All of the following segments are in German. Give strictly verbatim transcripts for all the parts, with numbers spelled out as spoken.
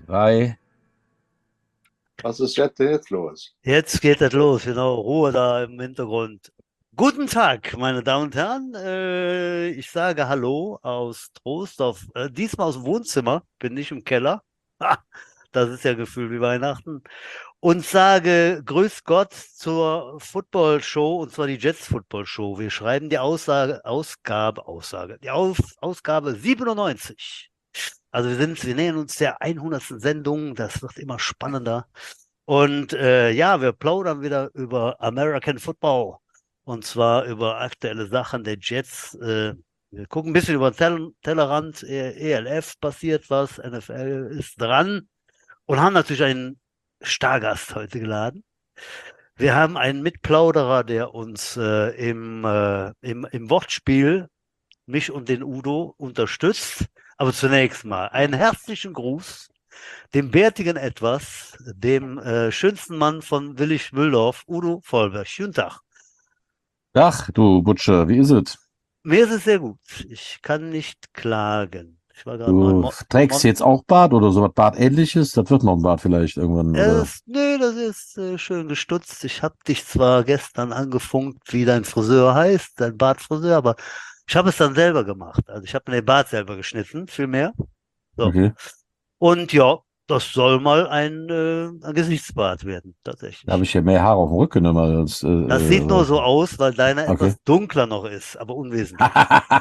Drei. Was ist jetzt, jetzt los? Jetzt geht es los, genau, Ruhe da im Hintergrund. Guten Tag, meine Damen und Herren. Äh, ich sage Hallo aus Troisdorf. Äh, diesmal aus dem Wohnzimmer, bin nicht im Keller. Ha, das ist ja Gefühl wie Weihnachten. Und sage Grüß Gott zur Football Show, und zwar die Jets Football Show. Wir schreiben die Aussage, Ausgabe, Aussage, die Aus, Ausgabe siebenundneunzig. Also wir sind, wir nähern uns der hundertsten Sendung. Das wird immer spannender. Und äh, ja, wir plaudern wieder über American Football, und zwar über aktuelle Sachen der Jets. Äh, wir gucken ein bisschen über den Tell Tellerrand. E L F passiert was, N F L ist dran und haben natürlich einen Stargast heute geladen. Wir haben einen Mitplauderer, der uns äh, im, äh, im, im Wortspiel, mich und den Udo, unterstützt. Aber zunächst mal einen herzlichen Gruß dem bärtigen Etwas, dem äh, schönsten Mann von Willig-Mühldorf, Udo Vollberg. Schönen Tag. Ach, du Butcher, wie ist es? Mir ist es sehr gut. Ich kann nicht klagen. Ich war gerade noch in Du Mo trägst Mon jetzt auch Bart oder so was Bartähnliches? Das wird noch ein Bart vielleicht irgendwann, oder? es, nee, das ist äh, schön gestutzt. Ich habe dich zwar gestern angefunkt, wie dein Friseur heißt, dein Bartfriseur, aber ich habe es dann selber gemacht. Also ich habe mir den Bart selber geschnitten, viel mehr. So. Okay. Und ja, das soll mal ein, äh, ein Gesichtsbart werden, tatsächlich. Da habe ich ja mehr Haare auf dem Rücken immer als. Äh, Das sieht nur so aus, weil deiner Okay. etwas dunkler noch ist, aber unwesentlich.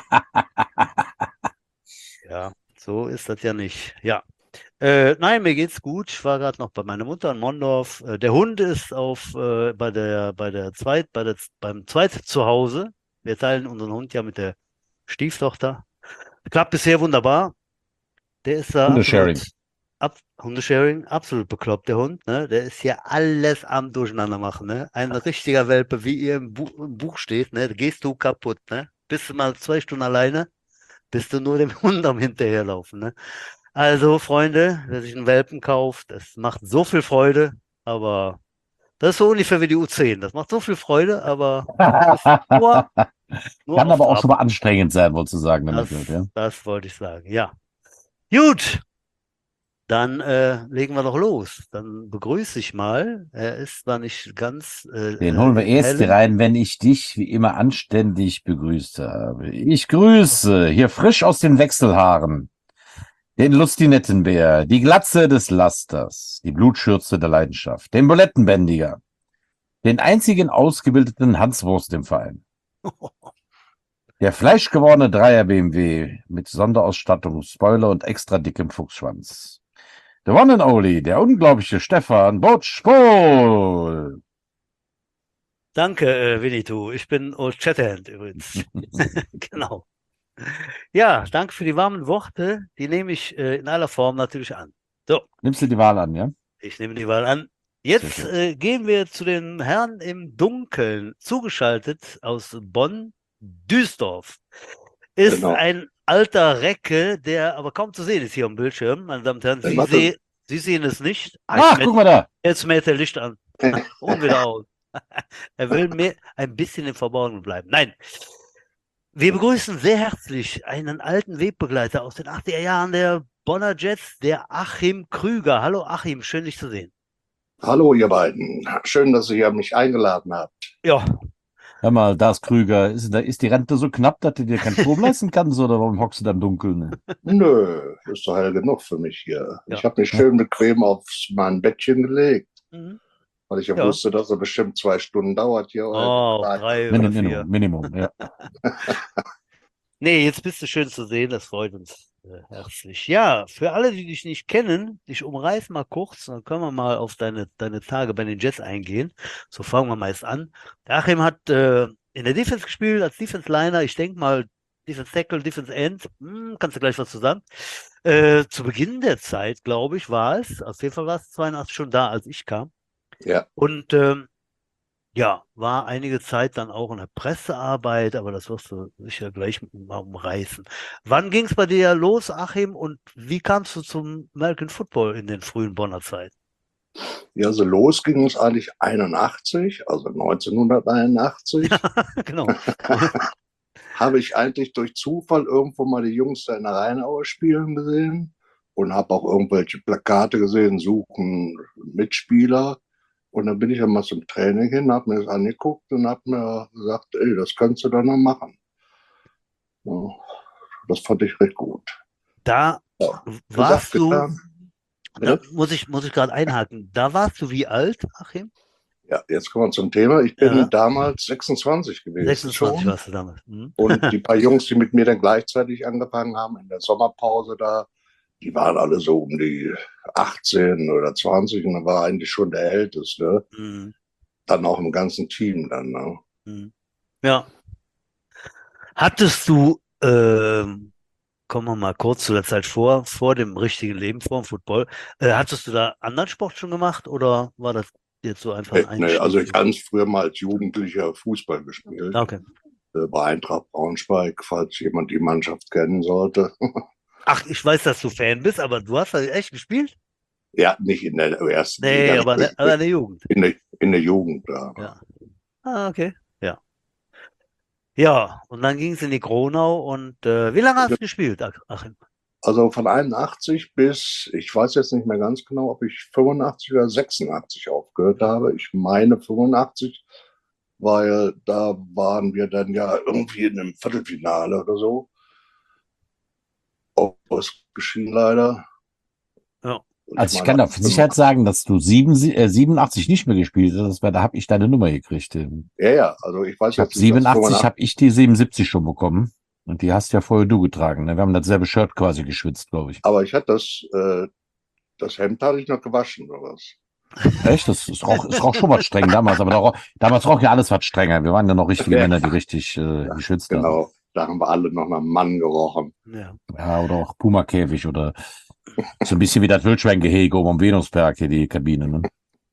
Ja, so ist das ja nicht. Ja. Äh, nein, mir geht's gut. Ich war gerade noch bei meiner Mutter in Mondorf. Äh, der Hund ist auf äh, bei der bei der Zweit bei der beim Zweit Zuhause. Wir teilen unseren Hund ja mit der Stieftochter. Klappt bisher wunderbar. Der ist da Hundesharing. absolut ab, Hundesharing, absolut bekloppt, der Hund, ne? Der ist hier alles am Durcheinander machen, ne? Ein richtiger Welpe, wie ihr im, Bu im Buch steht, ne? Da gehst du kaputt, ne? Bist du mal zwei Stunden alleine, bist du nur dem Hund am Hinterherlaufen, ne? Also, Freunde, wer sich einen Welpen kauft, das macht so viel Freude, aber das ist so ungefähr wie die U zehn. Das macht so viel Freude, aber ist nur, nur Kann auf aber auch Trab. schon mal anstrengend sein, wohl zu sagen. Damit Das, wird, ja? das wollte ich sagen, ja. Gut. Dann äh, legen wir doch los. Dann begrüße ich mal. Er ist zwar nicht ganz äh, Den holen wir äh, in erst hellen. rein, wenn ich dich wie immer anständig begrüßt habe. Ich grüße hier frisch aus den Wechselhaaren den Lustinettenbär, die Glatze des Lasters, die Blutschürze der Leidenschaft, den Bulettenbändiger, den einzigen ausgebildeten Hanswurst im Verein. Der fleischgewordene Dreier B M W mit Sonderausstattung, Spoiler und extra dickem Fuchsschwanz. The one and only, der unglaubliche Stefan Butsch-Pohl. Danke, äh, Winnetou. Ich bin Old Shatterhand übrigens. Genau. Ja, danke für die warmen Worte. Die nehme ich äh, in aller Form natürlich an. So, Nimmst du die Wahl an, ja? ich nehme die Wahl an. Sehr Jetzt schön. äh, gehen wir zu den Herren im Dunkeln. Zugeschaltet aus Bonn-Duisdorf ist Genau. ein alter Recke, der aber kaum zu sehen ist hier am Bildschirm, meine Damen und Herren. Wer Sie, macht seh Sie sehen es nicht. Ah, Ach, jetzt, guck mäht, mal da. jetzt mäht er Licht an das? und wieder aus. Er will mir ein bisschen im Verborgenen bleiben. Nein. Wir begrüßen sehr herzlich einen alten Wegbegleiter aus den achtziger Jahren der Bonner Jets, der Achim Krüger. Hallo Achim, schön dich zu sehen. Hallo, ihr beiden. Schön, dass ihr mich eingeladen habt. Ja, Hör mal, da ist Krüger. Ist, da, ist die Rente so knapp, dass du dir keinen Strom leisten kannst, oder warum hockst du da im Dunkeln? Ne? Nö, ist doch hell genug für mich hier. Ja. Ich habe mich schön bequem auf mein Bettchen gelegt, mhm. weil ich ja, Ja. wusste, dass er bestimmt zwei Stunden dauert hier. Oh, Nein. drei oder Minimum, vier. Minimum, ja. Nee, jetzt bist du schön zu sehen, das freut uns äh, herzlich. Ja, für alle, die dich nicht kennen, ich umreiß mal kurz, dann können wir mal auf deine, deine Tage bei den Jets eingehen. So fangen wir meist an. Der Achim hat äh, in der Defense gespielt, als Defense-Liner, ich denke mal Defense Tackle, Defense End, hm, kannst du gleich was zu sagen. Äh, zu Beginn der Zeit, glaube ich, war es, auf jeden Fall war es zweiundachtzig schon da, als ich kam. Ja, Und ähm, ja, war einige Zeit dann auch in der Pressearbeit, aber das wirst du sicher gleich mal umreißen. Wann ging es bei dir los, Achim, und wie kamst du zum American Football in den frühen Bonner Zeiten? ja, so los ging es eigentlich einundachtzig, also neunzehnhunderteinundachtzig. Genau. Habe ich eigentlich durch Zufall irgendwo mal die Jungs da in der Rheinaue spielen gesehen und habe auch irgendwelche Plakate gesehen, suchen Mitspieler. Und dann bin ich ja mal zum Training hin, habe mir das angeguckt und habe mir gesagt, ey, das kannst du doch noch machen. Ja, das fand ich recht gut. Da Ja, warst gesagt, du, getan. da Bitte? muss ich, muss ich gerade einhaken, da warst du wie alt, Achim? Ja, jetzt kommen wir zum Thema. Ich bin Ja, damals sechsundzwanzig gewesen sechsundzwanzig schon. warst du damals. Hm? Und die paar Jungs, die mit mir dann gleichzeitig angefangen haben in der Sommerpause da, die waren alle so um die achtzehn oder zwanzig und dann war eigentlich schon der Älteste. Hm, Dann auch im ganzen Team dann. Ne? hm. Ja. Hattest du, ähm, kommen wir mal kurz zu der Zeit vor, vor dem richtigen Leben, vor dem Football, äh, hattest du da anderen Sport schon gemacht oder war das jetzt so einfach ein Nee, nee, also Einstieg? ich habe früher mal als Jugendlicher Fußball gespielt. Ah, okay. Äh, bei Eintracht Braunschweig, falls jemand die Mannschaft kennen sollte. Ach, ich weiß, dass du Fan bist, aber du hast da echt gespielt? Ja, nicht in der ersten Nee, Liga, aber, ne, aber in der Jugend. in der, in der Jugend. Ja. Ja. Ah, okay. Ja. Ja, und dann ging es in die Kronau und äh, wie lange hast du gespielt, Ach- Achim? Also von einundachtzig bis, ich weiß jetzt nicht mehr ganz genau, ob ich fünfundachtzig oder sechsundachtzig aufgehört habe. Ich meine fünfundachtzig, weil da waren wir dann ja irgendwie in einem Viertelfinale oder so. Ausgeschieden leider. Ja. Und ich Also ich meine, kann da für Sicherheit sagen, dass du sieben, äh, siebenundachtzig nicht mehr gespielt hast. Das war, da habe ich deine Nummer gekriegt. ja, ja, also ich weiß Ich habe jetzt nicht, was siebenundachtzig, fünfundachtzig, habe ich die siebenundsiebzig schon bekommen. Und die hast ja vorher du getragen. Ne? Wir haben dasselbe Shirt quasi geschwitzt, glaube ich. aber ich hatte das, äh, das Hemd hatte ich noch gewaschen oder was. Echt? Das ist roch, ist roch schon was streng damals. Aber da, roch- damals roch ja alles was strenger. Wir waren ja noch richtige Ja, Männer, die richtig äh, geschwitzt haben. genau, da haben wir alle noch nach Mann gerochen. Ja. Ja, oder auch Puma-Käfig oder so ein bisschen wie das Wildschweingehege oben am Venusberg hier, die Kabine. Ne?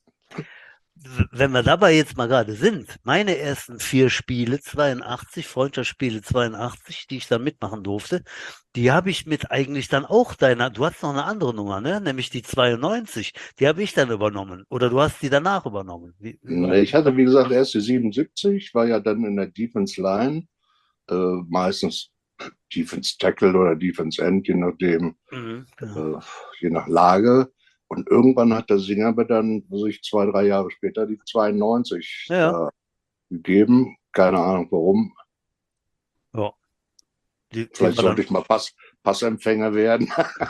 W- Wenn wir dabei jetzt mal gerade sind, meine ersten vier Spiele, zweiundachtzig, Freundschaftsspiele zweiundachtzig, die ich dann mitmachen durfte, die habe ich mit eigentlich dann auch deiner, du hast noch eine andere Nummer, ne? Nämlich die zweiundneunzig, die habe ich dann übernommen. Oder du hast die danach übernommen. Wie, wie war Nee, das? ich hatte, wie gesagt, erst die siebenundsiebzig, war ja dann in der Defense Line, äh, meistens Defense Tackle oder Defense End, je nachdem, Mhm, genau. äh, je nach Lage. Und irgendwann hat der Singer aber dann, sich zwei, drei Jahre später, die zweiundneunzig Ja, ja. da gegeben. Keine Ahnung warum. Ja. Die, die Vielleicht war sollte dann, ich mal Pass, Passempfänger werden.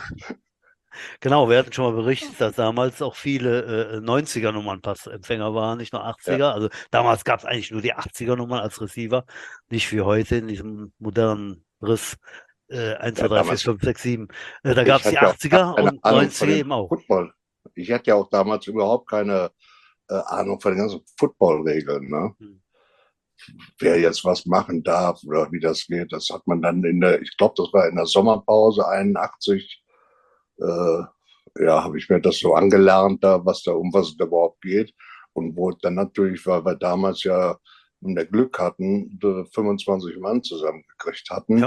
genau, wir hatten schon mal berichtet, dass damals auch viele äh, neunziger-Nummern-Passempfänger waren, nicht nur Ja, achtziger. Also damals gab es eigentlich nur die achtziger-Nummern als Receiver, nicht wie heute in diesem modernen Riss äh, eins, zwei, ja, drei, vier, damals, fünf, sechs, sieben. Äh, da gab ich es die hatte ja auch gar achtziger keine und Ahnung von neunziger dem eben auch. Football. Ich hatte ja auch damals überhaupt keine äh, Ahnung von den ganzen Football-Regeln. Ne? Hm. Wer jetzt was machen darf oder wie das geht, das hat man dann in der, ich glaube, das war in der Sommerpause einundachtzig, äh, ja, habe ich mir das so angelernt, da, was da, um was es da überhaupt geht. Und wo dann natürlich, weil wir damals ja mehr Glück hatten, fünfundzwanzig Mann zusammengekriegt hatten, Ja,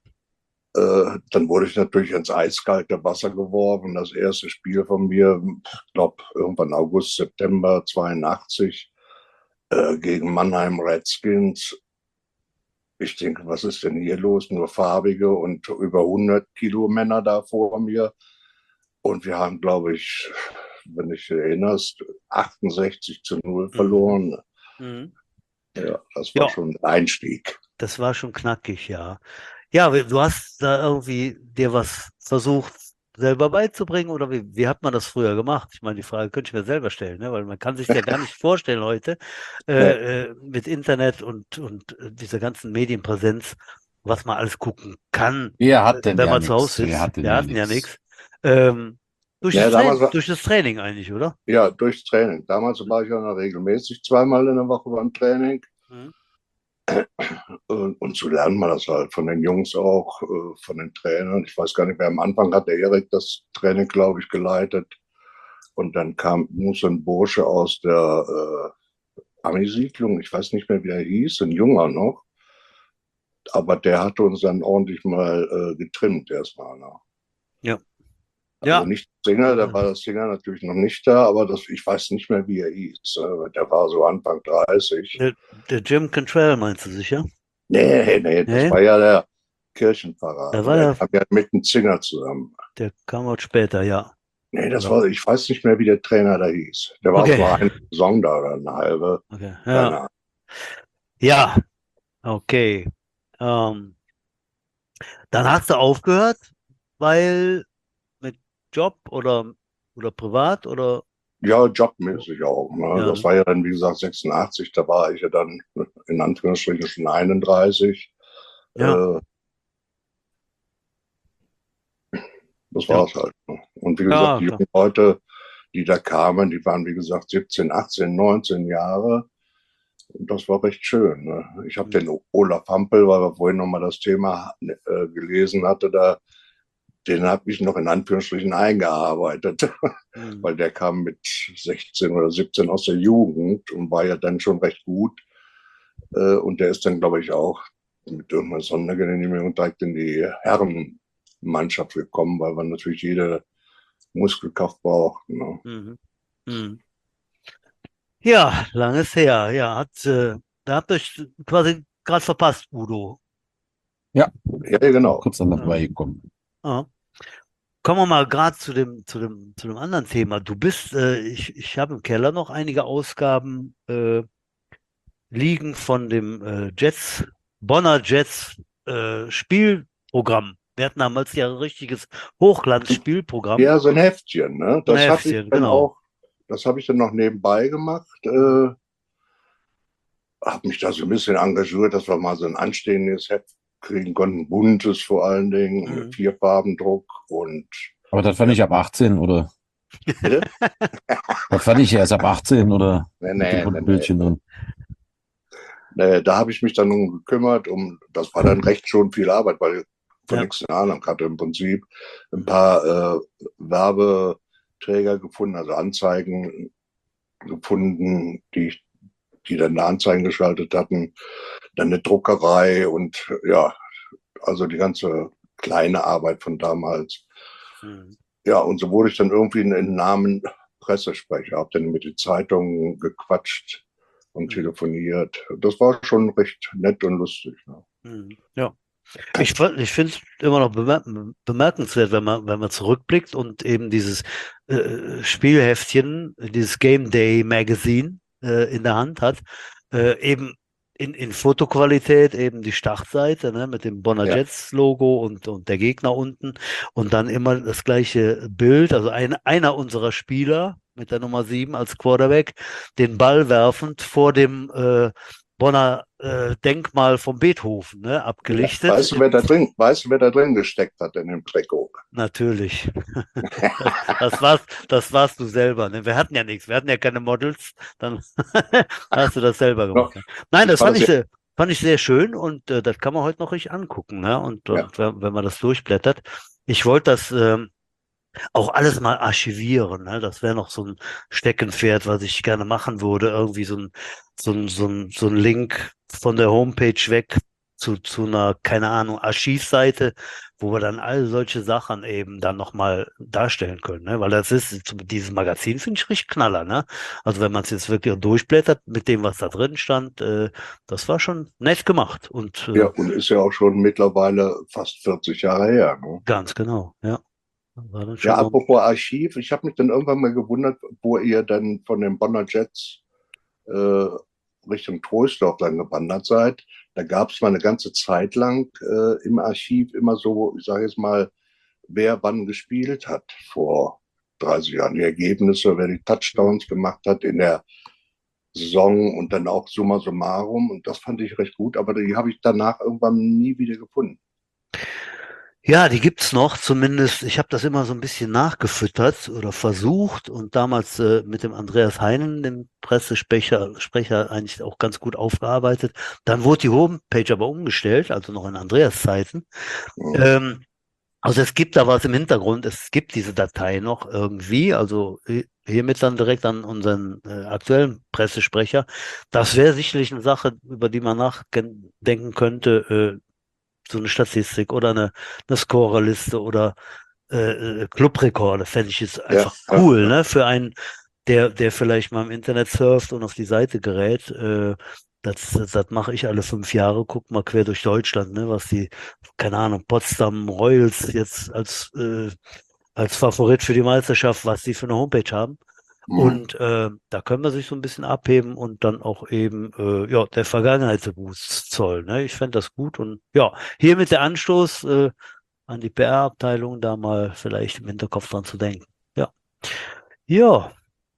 äh, dann wurde ich natürlich ins eiskalte Wasser geworfen. Das erste Spiel von mir, ich glaube, irgendwann August, September zweiundachtzig, äh, gegen Mannheim Redskins. Ich denke, was ist denn hier los? Nur farbige und über hundert Kilo Männer da vor mir. Und wir haben, glaube ich, wenn dich erinnerst, achtundsechzig zu null mhm. verloren. Mhm. Ja, das war Ja, schon ein Einstieg. das war schon knackig, ja. Ja, wie- du hast da irgendwie dir was versucht selber beizubringen oder wie, wie hat man das früher gemacht? Ich meine, die Frage könnte ich mir selber stellen, ne? Weil man kann sich ja gar nicht vorstellen heute Nee, äh, äh, mit Internet und, und äh, dieser ganzen Medienpräsenz, was man alles gucken kann, Wer äh, hat denn wenn ja man zu nix? Hause Wer sitzt. hat denn Wir ja hatten ja nix? nichts. Ähm, durch das nee damals Training, war, durch das Training eigentlich, oder? ja, durchs Training. Damals war ich ja noch regelmäßig zweimal in der Woche beim Training. Mhm. Und, und so lernt man das halt von den Jungs auch, äh, von den Trainern. Ich weiß gar nicht mehr, am Anfang hat der Erik das Training, glaube ich, geleitet. Und dann kam so ein Bursche aus der äh, Ami-Siedlung, ich weiß nicht mehr, wie er hieß, ein Junger noch. Aber der hatte uns dann ordentlich mal äh, getrimmt erstmal. Ne? Ja. Also Ja. nicht Singer, da war das Singer natürlich noch nicht da, aber das, ich weiß nicht mehr, wie er hieß. Äh, der war so Anfang dreißig. Der, der Jim Cantrell meinst du sicher? Nee, nee, das Nee? war ja der Kirchenpfarrer. Da war Der der, kam ja mit dem Zinger zusammen. der kam auch später, ja. Nee, das Ja. war, ich weiß nicht mehr, wie der Trainer da hieß. Der war Okay. auch nur eine Saison da oder eine halbe. Okay. Keine Ja. Ahnung. Ja, okay. Ähm, dann hast du aufgehört, weil mit Job oder, oder privat oder Ja, jobmäßig auch. Ne? ja, Das ne? war ja dann, wie gesagt, sechsundachtzig, da war ich ja dann in Anführungsstrichen schon einunddreißig. Ja, Äh, das ja, war's halt. Ne? Und wie gesagt, ja, die klar. jungen Leute, die da kamen, die waren, wie gesagt, siebzehn, achtzehn, neunzehn Jahre. Und das war recht schön. Ne? Ich habe Mhm. den Olaf Hampel, weil wir vorhin nochmal das Thema äh, gelesen hatte, da, den habe ich noch in Anführungsstrichen eingearbeitet, Mhm. weil der kam mit sechzehn oder siebzehn aus der Jugend und war ja dann schon recht gut. Äh, und der ist dann, glaube ich, auch mit irgendeiner Sondergenehmigung direkt in die Herrenmannschaft gekommen, weil man natürlich jede Muskelkraft braucht. Ne? Mhm. Mhm. Ja, langes her. Ja, hat, äh, da habt ihr euch quasi gerade verpasst, Udo. Ja, Ja, genau. kurz an Ja. vorbeigekommen. Ja. Kommen wir mal gerade zu dem, zu dem, zu dem anderen Thema. Du bist, äh, ich, ich habe im Keller noch einige Ausgaben äh, liegen von dem äh, Jets, Bonner Jets äh, Spielprogramm. Wir hatten damals ja ein richtiges Hochglanzspielprogramm. Ja, so ein Heftchen, ne? So ein Das habe ich Heftchen, dann genau. auch, das habe ich dann noch nebenbei gemacht. Äh, habe mich da so ein bisschen engagiert, dass wir mal so ein anstehendes Heft kriegen konnten, buntes vor allen Dingen, mit Mhm. Vierfarbendruck und Aber das fand ja, ich ab achtzehn, oder? bitte? Das fand ich erst ab achtzehn, oder? Nee, Mit dem nee, nee, bunten nee. Bildchen drin. Nee, da habe ich mich dann um gekümmert, um, das war dann recht schon viel Arbeit, weil ich von Ja. nichts eine Ahnung hatte im Prinzip. Ein paar äh, Werbeträger gefunden, also Anzeigen gefunden, die ich, die dann eine Anzeigen geschaltet hatten, dann eine Druckerei und ja, also die ganze kleine Arbeit von damals. Mhm. Ja, und so wurde ich dann irgendwie in den Namen Pressesprecher, habe dann mit den Zeitungen gequatscht und Mhm. telefoniert. Das war schon recht nett und lustig. Ne? Mhm. Ja. Ich, fand- ich finde es immer noch bemer bemerkenswert, wenn man, wenn man zurückblickt und eben dieses äh, Spielheftchen, dieses Game Day Magazine äh, in der Hand hat, äh, eben in, in Fotoqualität, eben die Startseite, ne, mit dem Bonner Ja, Jets Logo und, und der Gegner unten und dann immer das gleiche Bild, also ein, einer unserer Spieler mit der Nummer sieben als Quarterback, den Ball werfend vor dem äh, Bonner äh, Denkmal von Beethoven, ne, ja. abgelichtet. Weißt du, wer da drin, weißt du, wer da drin gesteckt hat in dem Trikot? Natürlich. Das, das warst, das warst du selber. Ne? Wir hatten ja nichts, wir hatten ja keine Models, dann hast du das selber No, gemacht. Ne? Nein, ich das fand fand das ich ja, sehr, fand ich sehr schön und äh, das kann man heute noch richtig angucken. Ne? Und, ja, und wenn, wenn man das durchblättert. Ich wollte das ähm, auch alles mal archivieren. Ne? Das wäre noch so ein Steckenpferd, was ich gerne machen würde. Irgendwie so ein, so ein, so ein, so ein Link von der Homepage weg zu, zu einer, keine Ahnung, Archivseite, wo wir dann all solche Sachen eben dann nochmal darstellen können. Ne? Weil das ist, dieses Magazin finde ich richtig knaller. Ne? Also wenn man es jetzt wirklich durchblättert mit dem, was da drin stand, äh, das war schon nett gemacht. Und ja, äh, und ist ja auch schon mittlerweile fast vierzig Jahre her. Ne? ganz genau, ja. War dann Ja, schon noch. apropos Archiv, ich habe mich dann irgendwann mal gewundert, wo ihr dann von den Bonner Jets äh, Richtung Troisdorf dann gewandert seid. Da gab es mal eine ganze Zeit lang äh, im Archiv immer so, ich sage jetzt mal, wer wann gespielt hat vor dreißig Jahren. Die Ergebnisse, wer die Touchdowns gemacht hat in der Saison und dann auch summa summarum. Und das fand ich recht gut, aber die habe ich danach irgendwann nie wieder gefunden. Ja, die gibt's noch, zumindest. Ich habe das immer so ein bisschen nachgefüttert oder versucht und damals äh, mit dem Andreas Heinen, dem Pressesprecher, Sprecher, eigentlich auch ganz gut aufgearbeitet. Dann wurde die Homepage aber umgestellt, also noch in Andreas Zeiten. Mhm. Ähm, also es gibt da was im Hintergrund, es gibt diese Datei noch irgendwie, also hi- hiermit dann direkt an unseren äh, aktuellen Pressesprecher. Das wäre sicherlich eine Sache, über die man nachdenken könnte, äh, so eine Statistik oder eine, eine Scorerliste oder äh, äh, Clubrekorde, fände ich jetzt Ja, einfach ja, cool, ja. ne? Für einen, der, der vielleicht mal im Internet surft und auf die Seite gerät. Äh, Das, das, das mache ich alle fünf Jahre, guck mal quer durch Deutschland, ne, was die, keine Ahnung, Potsdam Royals jetzt als, äh, als Favorit für die Meisterschaft, was die für eine Homepage haben. Mhm. Und äh, da können wir sich so ein bisschen abheben und dann auch eben äh, ja, der Vergangenheitsbewusst zollen. Ne? Ich fände das gut und ja, hiermit der Anstoß äh, an die P R-Abteilung, da mal vielleicht im Hinterkopf dran zu denken. Ja. Ja,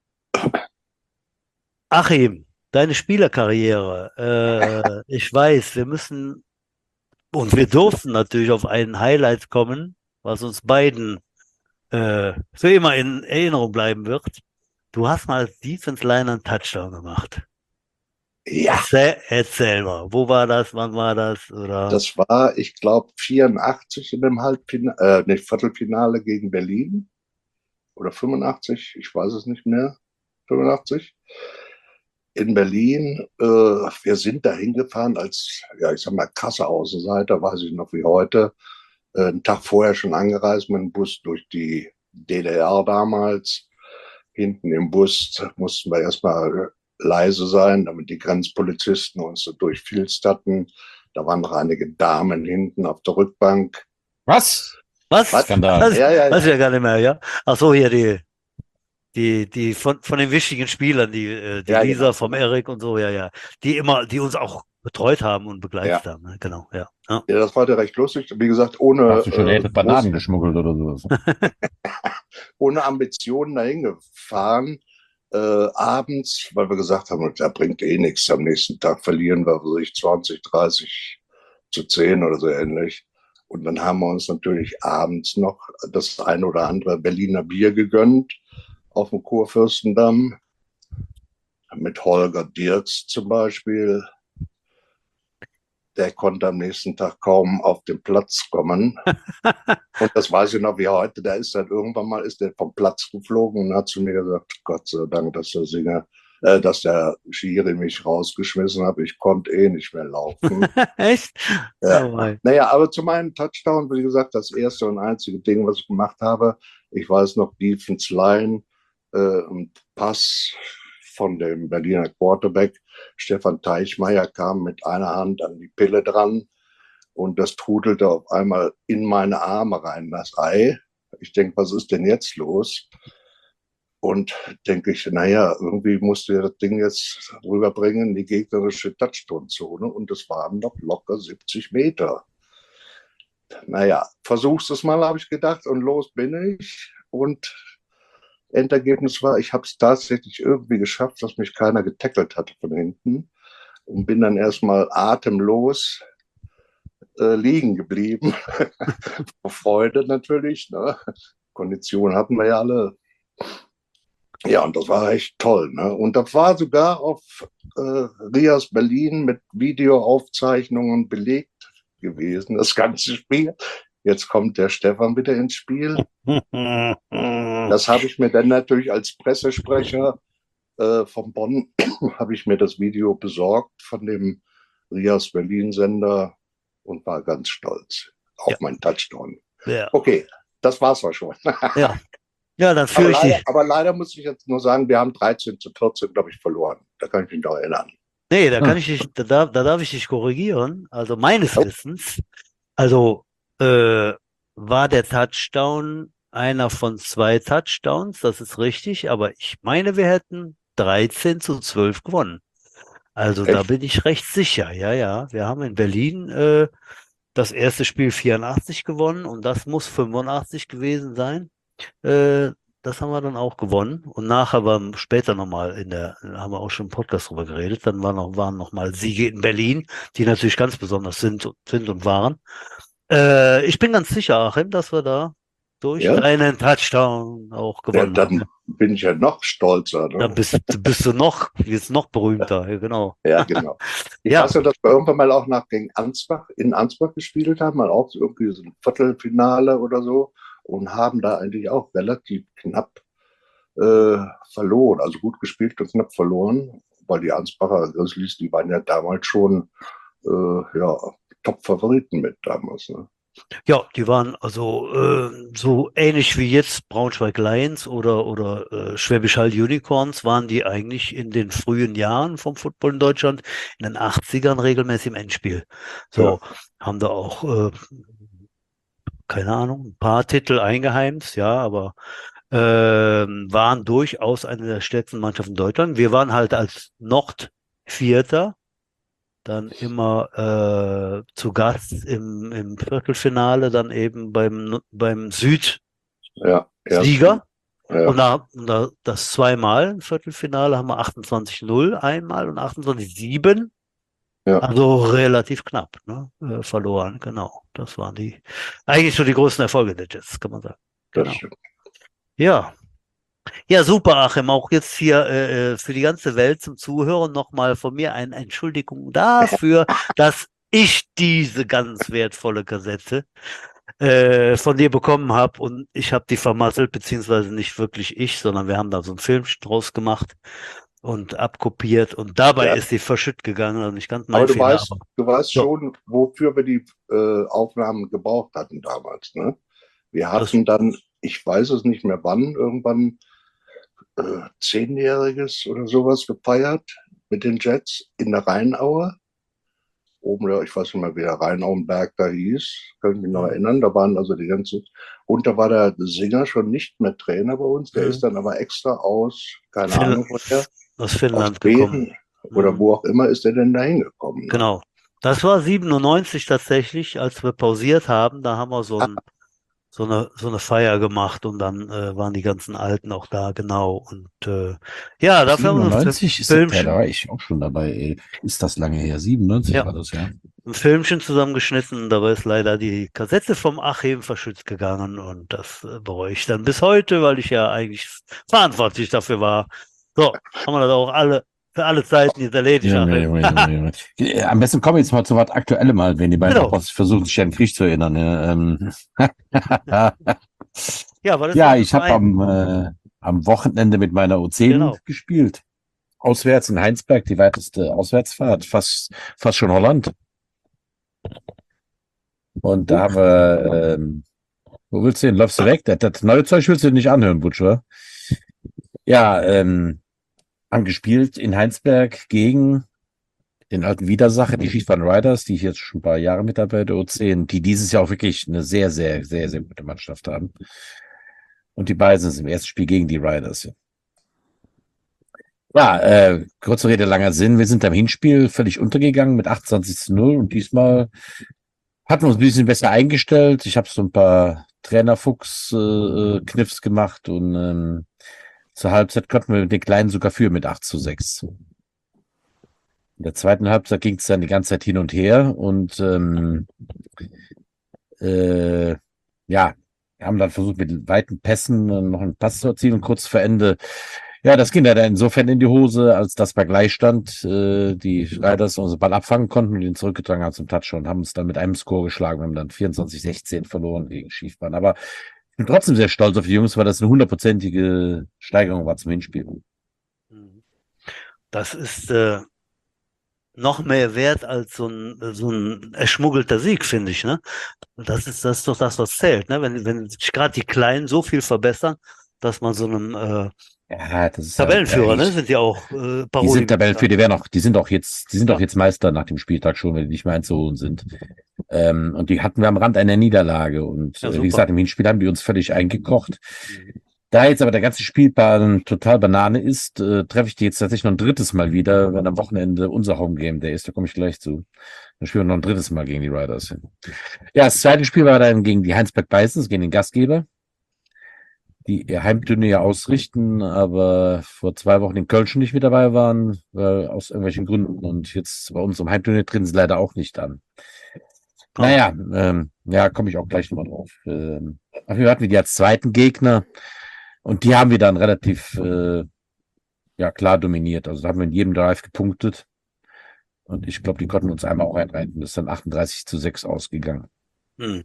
Achim, deine Spielerkarriere. Äh, ich weiß, wir müssen und wir durften natürlich auf ein Highlight kommen, was uns beiden äh, für immer in Erinnerung bleiben wird. Du hast mal als Defense Liner einen Touchdown gemacht. Ja, Erzähl, erzähl mal, wo war das, wann war das? Oder? das war, ich glaube, vierundachtzig in dem Halbfinale, äh, nicht Viertelfinale gegen Berlin oder fünfundachtzig, ich weiß es nicht mehr, fünfundachtzig in Berlin. Äh, wir sind da hingefahren als, ja, ich sag mal, krasser Außenseiter, weiß ich noch wie heute. Äh, einen Tag vorher schon angereist mit dem Bus durch die D D R damals. Hinten im Bus mussten wir erstmal leise sein, damit die Grenzpolizisten uns so durchfilzt hatten. Da waren noch einige Damen hinten auf der Rückbank. Was? Was? Was? Skandal. Das Ja, ja, weiß ich ja. ja gar nicht mehr, ja? Ach so, hier die, die, die von, von den wichtigen Spielern, die, äh, die Ja, Lisa genau, vom genau. Erik und so, ja, ja. Die immer, die uns auch betreut haben und begleitet Ja. haben, ne? Genau, ja. Ja. Ja, das war ja recht lustig. Wie gesagt, ohne, Dachte ich schon, ihr äh, hättet groß, Bananen geschmuggelt oder sowas. ohne Ambitionen dahin gefahren. Äh, abends, weil wir gesagt haben, da bringt eh nichts. Am nächsten Tag verlieren wir sich zwanzig, dreißig zu zehn oder so ähnlich. Und dann haben wir uns natürlich abends noch das ein oder andere Berliner Bier gegönnt auf dem Kurfürstendamm mit Holger Dirks zum Beispiel. Der konnte am nächsten Tag kaum auf den Platz kommen. Und das weiß ich noch wie heute. Der ist dann irgendwann mal ist der vom Platz geflogen und hat zu mir gesagt, Gott sei Dank, dass der Singer, äh, dass der Schiri mich rausgeschmissen hat. Ich konnte eh nicht mehr laufen. Echt? Ja. Oh mein. Naja, aber zu meinem Touchdown, wie gesagt, das erste und einzige Ding, was ich gemacht habe, ich weiß noch, Defense Line, äh, ein Pass von dem Berliner Quarterback, Stefan Teichmeier, kam mit einer Hand an die Pille dran und das trudelte auf einmal in meine Arme rein, das Ei. Ich denke, was ist denn jetzt los? Und denke ich, naja, irgendwie musst du das Ding jetzt rüberbringen in die gegnerische Touchdown-Zone und es waren noch locker siebzig Meter. Naja, versuchst es mal, habe ich gedacht, und los bin ich. Und Endergebnis war, ich habe es tatsächlich irgendwie geschafft, dass mich keiner getackelt hatte von hinten und bin dann erstmal atemlos äh, liegen geblieben. Vor Freude natürlich. Ne? Konditionen hatten wir ja alle. Ja, und das war echt toll. Ne? Und das war sogar auf äh, Rias Berlin mit Videoaufzeichnungen belegt gewesen, das ganze Spiel. Jetzt kommt der Stefan wieder ins Spiel. Das habe ich mir dann natürlich als Pressesprecher äh, von Bonn, habe ich mir das Video besorgt von dem Rias Berlin Sender und war ganz stolz Ja, auf meinen Touchdown. ja, Okay, das war's auch schon. ja. Ja, dann Aber führe ich leider, dich. aber leider muss ich jetzt nur sagen, wir haben dreizehn zu vierzehn, glaube ich, verloren. Da kann ich mich noch erinnern. Nee, da kann Hm. ich dich, da, darf- da darf ich dich korrigieren. Also meines Oh, Wissens, also äh, war der Touchdown einer von zwei Touchdowns, das ist richtig, aber ich meine, wir hätten dreizehn zu zwölf gewonnen. Also da echt? bin ich recht sicher. Ja, ja. Wir haben in Berlin äh, das erste Spiel vierundachtzig gewonnen und das muss fünfundachtzig gewesen sein. Äh, Das haben wir dann auch gewonnen. Und nachher war später nochmal in der, da haben wir auch schon im Podcast drüber geredet, dann waren noch, waren noch mal Siege in Berlin, die natürlich ganz besonders sind, sind und waren. Äh, ich bin ganz sicher, Achim, dass wir da durch Ja? deinen Touchdown auch Ja, gewonnen haben. dann bin ich ja noch stolzer. Dann Ne? bist, bist du noch, jetzt noch berühmter. Ja, genau. Ja, genau. Ich Ja, weiß ja, dass wir irgendwann mal auch nach gegen Ansbach, in Ansbach gespielt haben, mal auch so irgendwie so ein Viertelfinale oder so und haben da eigentlich auch relativ knapp äh, verloren. Also gut gespielt und knapp verloren, weil die Ansbacher Grizzlies, die waren ja damals schon äh, ja, Top-Favoriten mit damals. Ne? Ja, die waren also äh, so ähnlich wie jetzt Braunschweig Lions oder, oder äh, Schwäbisch Hall Unicorns waren die eigentlich in den frühen Jahren vom Football in Deutschland in den achtzigern regelmäßig im Endspiel. Ja, So, haben da auch, äh, keine Ahnung, ein paar Titel eingeheimst, ja, aber ähm, waren durchaus eine der stärksten Mannschaften in Deutschland. Wir waren halt als Nordvierter dann immer äh, zu Gast im, im Viertelfinale, dann eben beim, beim Südsieger. ja, ersten. Und Ja, da, und da das zweimal im Viertelfinale haben wir achtundzwanzig null einmal und achtundzwanzig sieben. ja, Also relativ knapp, ne? Äh, verloren, genau. Das waren die, eigentlich so die größten Erfolge der Jets, kann man sagen. das Genau. stimmt. Ja. Ja, super, Achim. Auch jetzt hier äh, äh, für die ganze Welt zum Zuhören nochmal von mir eine Entschuldigung dafür, dass ich diese ganz wertvolle Kassette äh, von dir bekommen habe und ich habe die vermasselt, beziehungsweise nicht wirklich ich, sondern wir haben da so einen Film draus gemacht und abkopiert und dabei Ja, ist sie verschütt gegangen, also nicht ganz mein aber du Fehler, weißt, aber du weißt so, schon, wofür wir die äh, Aufnahmen gebraucht hatten damals, ne? Wir das, hatten dann, ich weiß es nicht mehr wann, irgendwann äh, Zehnjähriges oder sowas gefeiert mit den Jets in der Rheinaue. Oben, da- ich weiß nicht mehr, wie der Rheinauenberg da hieß, kann ich mich noch hm, erinnern. Da waren also die ganzen, und da war der Singer schon nicht mehr Trainer bei uns, der ist hm, dann aber extra aus, keine Fin Ahnung woher, aus aus Finnland gekommen. Schweden oder Hm. wo auch immer ist der denn da hingekommen, ne? Genau. Das war siebenundneunzig tatsächlich, als wir pausiert haben. Da haben wir so ein, so eine, so eine Feier gemacht und dann äh, waren die ganzen Alten auch da, genau. Und äh, ja, dafür haben wir so ein Fi- siebenundneunzig ist das, ja, da Filmchen, war ich auch schon dabei, ey. Ist das lange her? siebenundneunzig ja, war das, ja. ein Filmchen zusammengeschnitten. Dabei ist leider die Kassette vom Achim verschützt gegangen und das äh, bereue ich dann bis heute, weil ich ja eigentlich verantwortlich dafür war. So, haben wir das auch alle für alle Zeiten jetzt erledigt, Junge, Achim. Junge, Junge, Junge. Äh, Am besten kommen wir jetzt mal zu was Aktuellem mal, wenn die beiden Genau. Opos versuchen, sich an den Krieg zu erinnern. Ja, ähm. Ja, was ist Ja, denn für ich habe Verein? am, äh, am Wochenende mit meiner U zehn Genau. gespielt. Auswärts in Heinsberg, die weiteste Auswärtsfahrt, fast, fast schon Holland. Und da haben wir, ähm, wo willst du hin? Läufst du weg? Das, das neue Zeug willst du nicht anhören, Butcher. Ja, ähm, haben gespielt in Heinsberg gegen den alten Widersacher, die Skifahren Riders, die ich jetzt schon ein paar Jahre mit dabei der U zehn, die dieses Jahr auch wirklich eine sehr, sehr, sehr, sehr gute Mannschaft haben. Und die beiden sind im ersten Spiel gegen die Riders. Ja, äh, kurze Rede, langer Sinn. Wir sind am Hinspiel völlig untergegangen mit achtundzwanzig zu null und diesmal hatten wir uns ein bisschen besser eingestellt. Ich habe so ein paar Trainerfuchs-Kniffs äh, gemacht und ähm, zur Halbzeit konnten wir den Kleinen sogar führen mit acht zu sechs. In der zweiten Halbzeit ging es dann die ganze Zeit hin und her und ähm, äh, ja, wir haben dann versucht, mit weiten Pässen noch einen Pass zu erzielen. Kurz vor Ende, ja, das ging leider insofern in die Hose, als dass bei Gleichstand äh, die Riders unseren Ball abfangen konnten und ihn zurückgetragen haben zum Touchdown und haben uns dann mit einem Score geschlagen. Wir haben dann vierundzwanzig sechzehn verloren gegen Schiefbahn. Aber ich bin trotzdem sehr stolz auf die Jungs, weil das eine hundertprozentige Steigerung war zum Hinspiel. Das ist äh, noch mehr wert als so ein, so ein erschmuggelter Sieg, finde ich, ne? Das ist, das ist doch das, was zählt, ne? Wenn, wenn sich gerade die Kleinen so viel verbessern, dass man so einem äh, Ja, das ist Tabellenführer, ja, ne? ich, Sind ja auch äh, die Paroli. sind Tabellenführer, die werden auch, die sind auch jetzt, die sind Ja. auch jetzt Meister nach dem Spieltag schon, wenn die nicht mehr einzuholen sind. Ähm, und die hatten wir am Rand einer Niederlage. Und Ja, äh, super. wie gesagt, im Hinspiel haben die uns völlig eingekocht. Mhm. Da jetzt aber der ganze Spielplan total Banane ist, äh, treffe ich die jetzt tatsächlich noch ein drittes Mal wieder, wenn am Wochenende unser Homegame der ist, da komme ich gleich zu. Dann spielen wir noch ein drittes Mal gegen die Riders. Ja, das zweite Spiel war dann gegen die Heinsberg Bisons, gegen den Gastgeber, die ihr Heimturnier ausrichten, aber vor zwei Wochen in Köln schon nicht mit dabei waren, weil aus irgendwelchen Gründen. Und jetzt bei uns im Heimturnier treten sie leider auch nicht an. Oh. Naja, ähm, ja, komme ich auch gleich nochmal drauf. Ähm, auf jeden Fall hatten wir die als zweiten Gegner und die haben wir dann relativ äh, ja, klar dominiert. Also da haben wir in jedem Drive gepunktet. Und ich glaube, die konnten uns einmal auch einreiten. Das ist dann achtunddreißig zu sechs ausgegangen. Hm.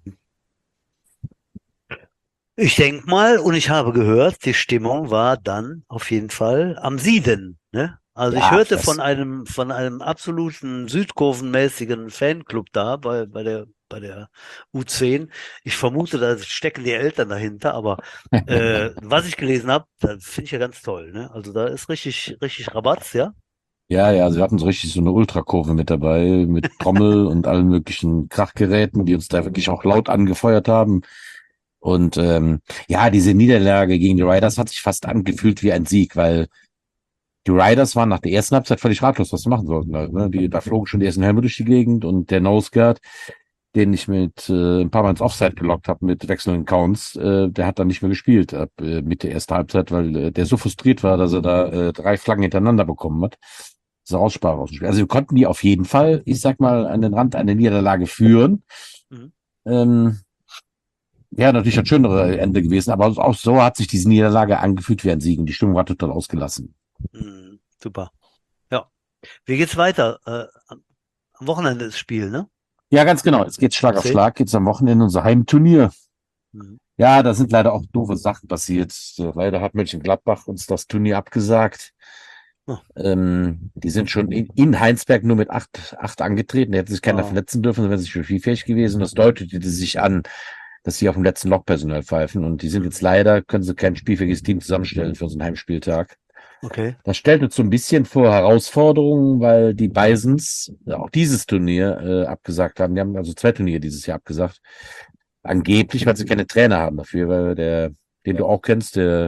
Ich denke mal, und ich habe gehört, die Stimmung war dann auf jeden Fall am Sieden, ne? Also ich Ja, hörte das- von einem, von einem absoluten südkurvenmäßigen Fanclub da bei, bei der bei der U zehn. Ich vermute, da stecken die Eltern dahinter, aber äh, was ich gelesen habe, das finde ich ja ganz toll. Ne? Also da ist richtig, richtig Rabatz, ja? Ja, ja, sie hatten so richtig so eine Ultrakurve mit dabei, mit Trommel und allen möglichen Krachgeräten, die uns da wirklich auch laut angefeuert haben. Und ähm, ja, diese Niederlage gegen die Riders hat sich fast angefühlt wie ein Sieg, weil die Riders waren nach der ersten Halbzeit völlig ratlos, was sie machen sollten. Halt, ne? Die, da flogen schon die ersten Helme durch die Gegend und der Nose Guard, den ich mit äh, ein paar Mal ins Offside gelockt habe mit wechselnden Counts, äh, der hat dann nicht mehr gespielt ab äh, Mitte der ersten Halbzeit, weil äh, der so frustriert war, dass er da äh, drei Flaggen hintereinander bekommen hat. So Aussprache aus dem Spiel. Also wir konnten die auf jeden Fall, ich sag mal, an den Rand einer Niederlage führen. Mhm. Ähm, ja, natürlich ein schönere Ende gewesen, aber auch so hat sich diese Niederlage angefühlt wie ein Sieg und die Stimmung war total ausgelassen. Mhm, super. Ja. Wie geht's weiter? Äh, am am Wochenende ist Spiel, ne? Ja, ganz genau. Jetzt geht's Schlag auf Zehn? Schlag, geht's am Wochenende unser Heimturnier. Mhm. Ja, da sind leider auch doofe Sachen passiert. So, leider hat Mönchengladbach uns das Turnier abgesagt. Oh. Ähm, die sind schon in, in Heinsberg nur mit acht, acht angetreten. Da hätte sich keiner Oh. verletzen dürfen, dann wären sie schon spielfähig gewesen. Das deutete sich an, dass sie auf dem letzten Loch Personal pfeifen. Und die sind jetzt leider, können sie kein spielfähiges Team zusammenstellen für unseren Heimspieltag. Okay. Das stellt uns so ein bisschen vor Herausforderungen, weil die Bisons auch dieses Turnier äh, abgesagt haben. Die haben also zwei Turniere dieses Jahr abgesagt. Angeblich, weil sie keine Trainer haben dafür, weil der, den du auch kennst, der,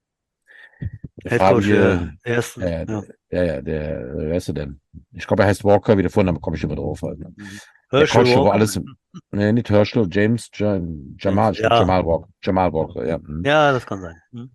der Headcoach der farbige, ersten. äh, Ja. ja, ja, der, äh, wer ist er denn? Ich glaube, er heißt Walker, wie der Vorname komme ich immer drauf. Halt, ne? Mhm. Der Herschel Coach, wo Walker. alles, im- nee, nicht Herschel, James, Jam, Jamal, ich glaube Ja. Jamal Walker, Jamal Walker, ja. mhm. Ja, das kann sein. Mhm.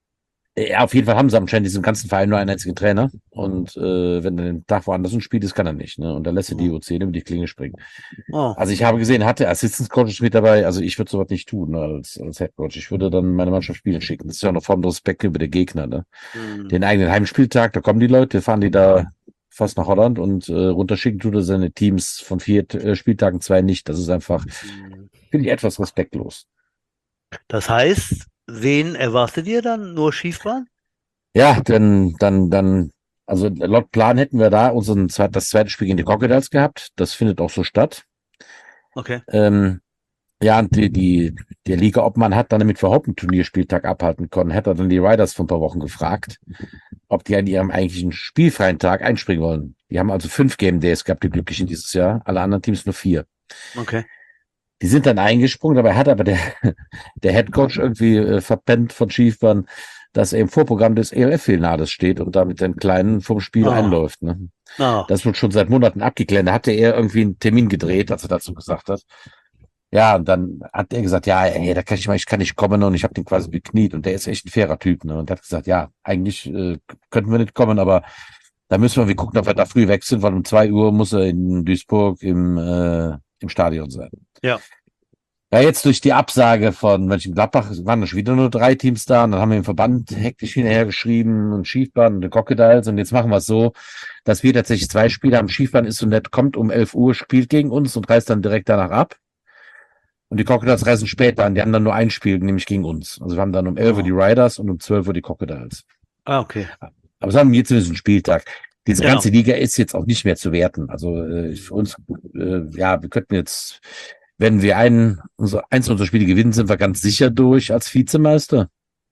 Ja, auf jeden Fall haben sie anscheinend diesen ganzen Verein nur einen einzigen Trainer. Und äh, wenn er den Tag woanders spielt, ist, kann er nicht. Ne? Und dann lässt er die Oh. U zehn über die Klinge springen. Oh. Also ich habe gesehen, er hatte Assistant Coaches mit dabei. Also ich würde sowas nicht tun ne, als, als Head Coach. Ich würde dann meine Mannschaft spielen schicken. Das ist ja auch eine Form der Respekt gegenüber der Gegner. Ne? Mhm. Den eigenen Heimspieltag, da kommen die Leute, fahren die da fast nach Holland und äh, runterschicken tut er seine Teams von vier äh, Spieltagen zwei nicht. Das ist einfach, Mhm. finde ich, etwas respektlos. Das heißt, wen erwartet ihr dann? Nur Schiefbahn? Ja, dann, dann, dann, also laut Plan hätten wir da unseren zweit, das zweite Spiel gegen die Crocodiles gehabt. Das findet auch so statt. Okay. Ähm, ja, und die, die, der Liga-Obmann hat dann, damit wir überhaupt einen Turnierspieltag abhalten konnten, hätte er dann die Riders vor ein paar Wochen gefragt, ob die an ihrem eigentlichen spielfreien Tag einspringen wollen. Die haben also fünf Game Days gehabt, die Glücklichen dieses Jahr. Alle anderen Teams nur vier. Okay. Die sind dann eingesprungen, dabei hat aber der, der Headcoach irgendwie äh, verpennt von Schiefbahn, dass er im Vorprogramm des E L F-Finales steht und da mit den Kleinen vom Spiel Ah. einläuft. Ne? Ah. Das wird schon seit Monaten abgeklärt. Da hatte er irgendwie einen Termin gedreht, als er dazu gesagt hat. Ja, und dann hat er gesagt, ja, ey, da kann ich mal, ich kann nicht kommen und ich habe den quasi bekniet und der ist echt ein fairer Typ. Ne? Und er hat gesagt, ja, eigentlich äh, könnten wir nicht kommen, aber da müssen wir, wir gucken, ob wir da früh weg sind, weil um zwei Uhr muss er in Duisburg im, äh, im Stadion sein. Ja. Ja, jetzt durch die Absage von Mönchengladbach waren da schon wieder nur drei Teams da und dann haben wir im Verband hektisch hinterhergeschrieben und Schiefbahn und die Crocodiles und jetzt machen wir es so, dass wir tatsächlich zwei Spiele haben. Schiefbahn ist so nett, kommt um elf Uhr, spielt gegen uns und reist dann direkt danach ab. Und die Crocodiles reisen später an, die haben dann nur ein Spiel, nämlich gegen uns. Also wir haben dann um elf Uhr die Riders und um zwölf Uhr die Crocodiles. Ah, okay. Aber es haben jetzt zumindest einen Spieltag. Diese Genau. ganze Liga ist jetzt auch nicht mehr zu werten. Also äh, für uns, äh, ja, wir könnten jetzt, wenn wir einen, unser, eins unserer Spiele gewinnen, sind wir ganz sicher durch als Vizemeister.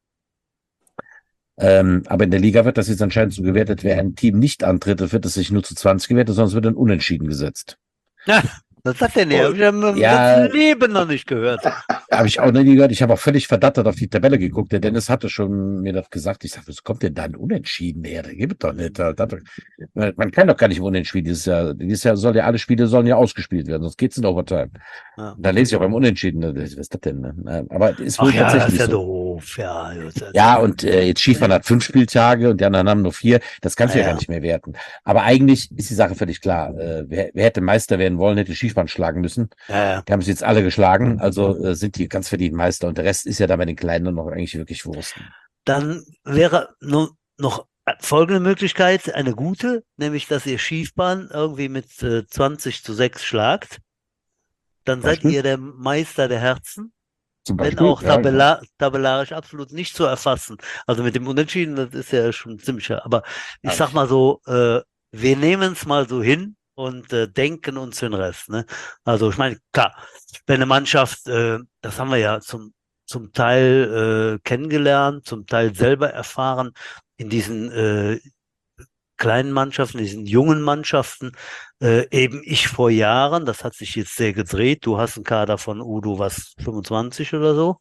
Ähm, aber in der Liga wird das jetzt anscheinend so gewertet, wer ein Team nicht antritt, wird es sich nur zu zwanzig gewertet, sondern es wird dann unentschieden gesetzt. Ja, was sagt denn der? Hab ich ja im Ja. ganzen Leben noch nicht gehört. Habe ich auch noch nie gehört. Ich habe auch völlig verdattert auf die Tabelle geguckt. Der Dennis hatte schon mir das gesagt. Ich sage, was kommt denn da ein Unentschieden her? Der gibt es doch nicht. Das, das, man kann doch gar nicht Unentschieden dieses Jahr. Dieses Jahr soll ja alle Spiele sollen ja ausgespielt werden, sonst geht's in Overtime. Ja. Und da lese ich auch beim Unentschieden. Was ist das denn? Ne? Aber es ist wohl Ach ja, das tatsächlich ist ja so. doof. Ja, das- Ja, und äh, jetzt Skifahren hat fünf Spieltage und die anderen haben nur vier. Das kannst du ja, Ja, gar ja. nicht mehr werten. Aber eigentlich ist die Sache völlig klar. Äh, wer, wer hätte Meister werden wollen, hätte Skifahren schlagen müssen. Ja, ja. Die haben sie jetzt alle geschlagen, also äh, sind die ganz verdient Meister. Und der Rest ist ja da bei den Kleinen noch eigentlich wirklich Wurst. Dann wäre nur noch folgende Möglichkeit, eine gute, nämlich dass ihr Schiefbahn irgendwie mit äh, zwanzig zu sechs schlagt. Dann seid Beispiel? ihr der Meister der Herzen, Zum wenn Beispiel. auch Ja, tabella tabellarisch absolut nicht zu erfassen. Also mit dem Unentschieden, das ist ja schon ziemlich, aber ich Ja. sag mal so, äh, wir nehmen es mal so hin und äh, denken uns den Rest. Ne? Also ich meine, klar, wenn eine Mannschaft, äh, das haben wir ja zum, zum Teil äh, kennengelernt, zum Teil selber erfahren, in diesen äh, kleinen Mannschaften, diesen jungen Mannschaften, äh, eben ich vor Jahren, das hat sich jetzt sehr gedreht, du hast einen Kader von Udo, was, fünfundzwanzig oder so,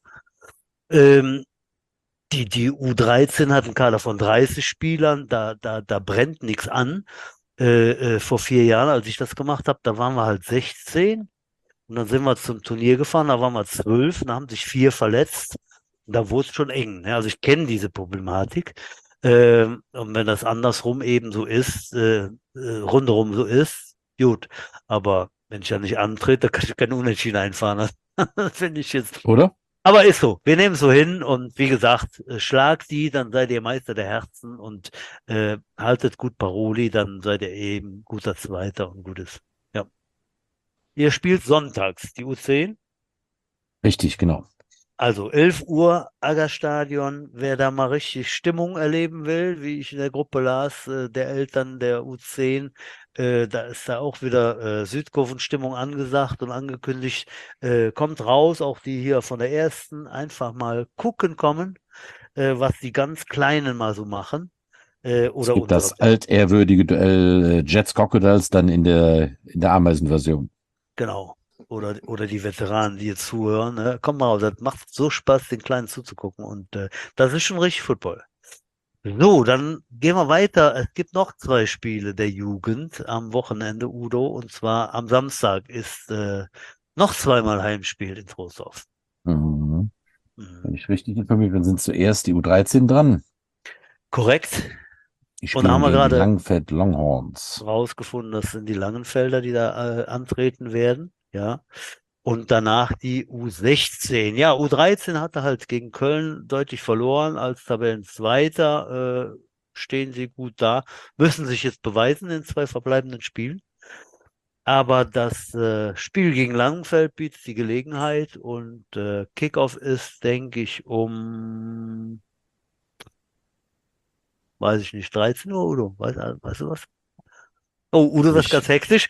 ähm, die, die U dreizehn hat einen Kader von dreißig Spielern, da, da, da brennt nichts an. Äh, äh, vor vier Jahren, als ich das gemacht habe, da waren wir halt sechzehn und dann sind wir zum Turnier gefahren, da waren wir zwölf und da haben sich vier verletzt. Und da wurde es schon eng. Ne? Also ich kenne diese Problematik. Ähm, und wenn das andersrum eben so ist, äh, äh, rundherum so ist, gut. Aber wenn ich ja nicht antrete, kann ich keine Unentschieden einfahren. Das finde ich jetzt. Oder? Aber ist so. Wir nehmen es so hin und wie gesagt, äh, schlagt die, dann seid ihr Meister der Herzen und äh, haltet gut Paroli, dann seid ihr eben guter Zweiter und gutes. Ja. Ihr spielt sonntags, die U zehn. Richtig, genau. Also elf Uhr, Aggerstadion. Wer da mal richtig Stimmung erleben will, wie ich in der Gruppe las, äh, der Eltern der U zehn, äh, da ist da auch wieder äh, Südkurven-Stimmung angesagt und angekündigt. Äh, kommt raus, auch die hier von der ersten, einfach mal gucken kommen, äh, was die ganz Kleinen mal so machen. Äh, Es oder gibt unsere. das altehrwürdige Duell äh, Jets Crocodiles dann in der, in der Ameisenversion. Genau. Oder, oder die Veteranen, die jetzt zuhören. Ne? Komm mal, das macht so Spaß, den Kleinen zuzugucken. Und äh, das ist schon richtig Football. So, dann gehen wir weiter. Es gibt noch zwei Spiele der Jugend am Wochenende, Udo. Und zwar am Samstag ist äh, noch zweimal Heimspiel in Trostorf. Mhm. Wenn Mhm. ich richtig informiert bin, sind zuerst die U dreizehn dran. Korrekt. Die Und da haben spielen wir gegen die gerade Langenfeld Longhorns. rausgefunden, das sind die Langenfelder, die da äh, antreten werden. Ja. Und danach die U sechzehn. Ja, U dreizehn hatte halt gegen Köln deutlich verloren. Als Tabellenzweiter äh, stehen sie gut da, müssen sich jetzt beweisen in zwei verbleibenden Spielen. Aber das äh, Spiel gegen Langenfeld bietet die Gelegenheit und äh, Kickoff ist, denke ich, um, weiß ich nicht, dreizehn Uhr, Udo. Weißt, weißt du was? Oh, Udo, das ist Ich, ganz hektisch.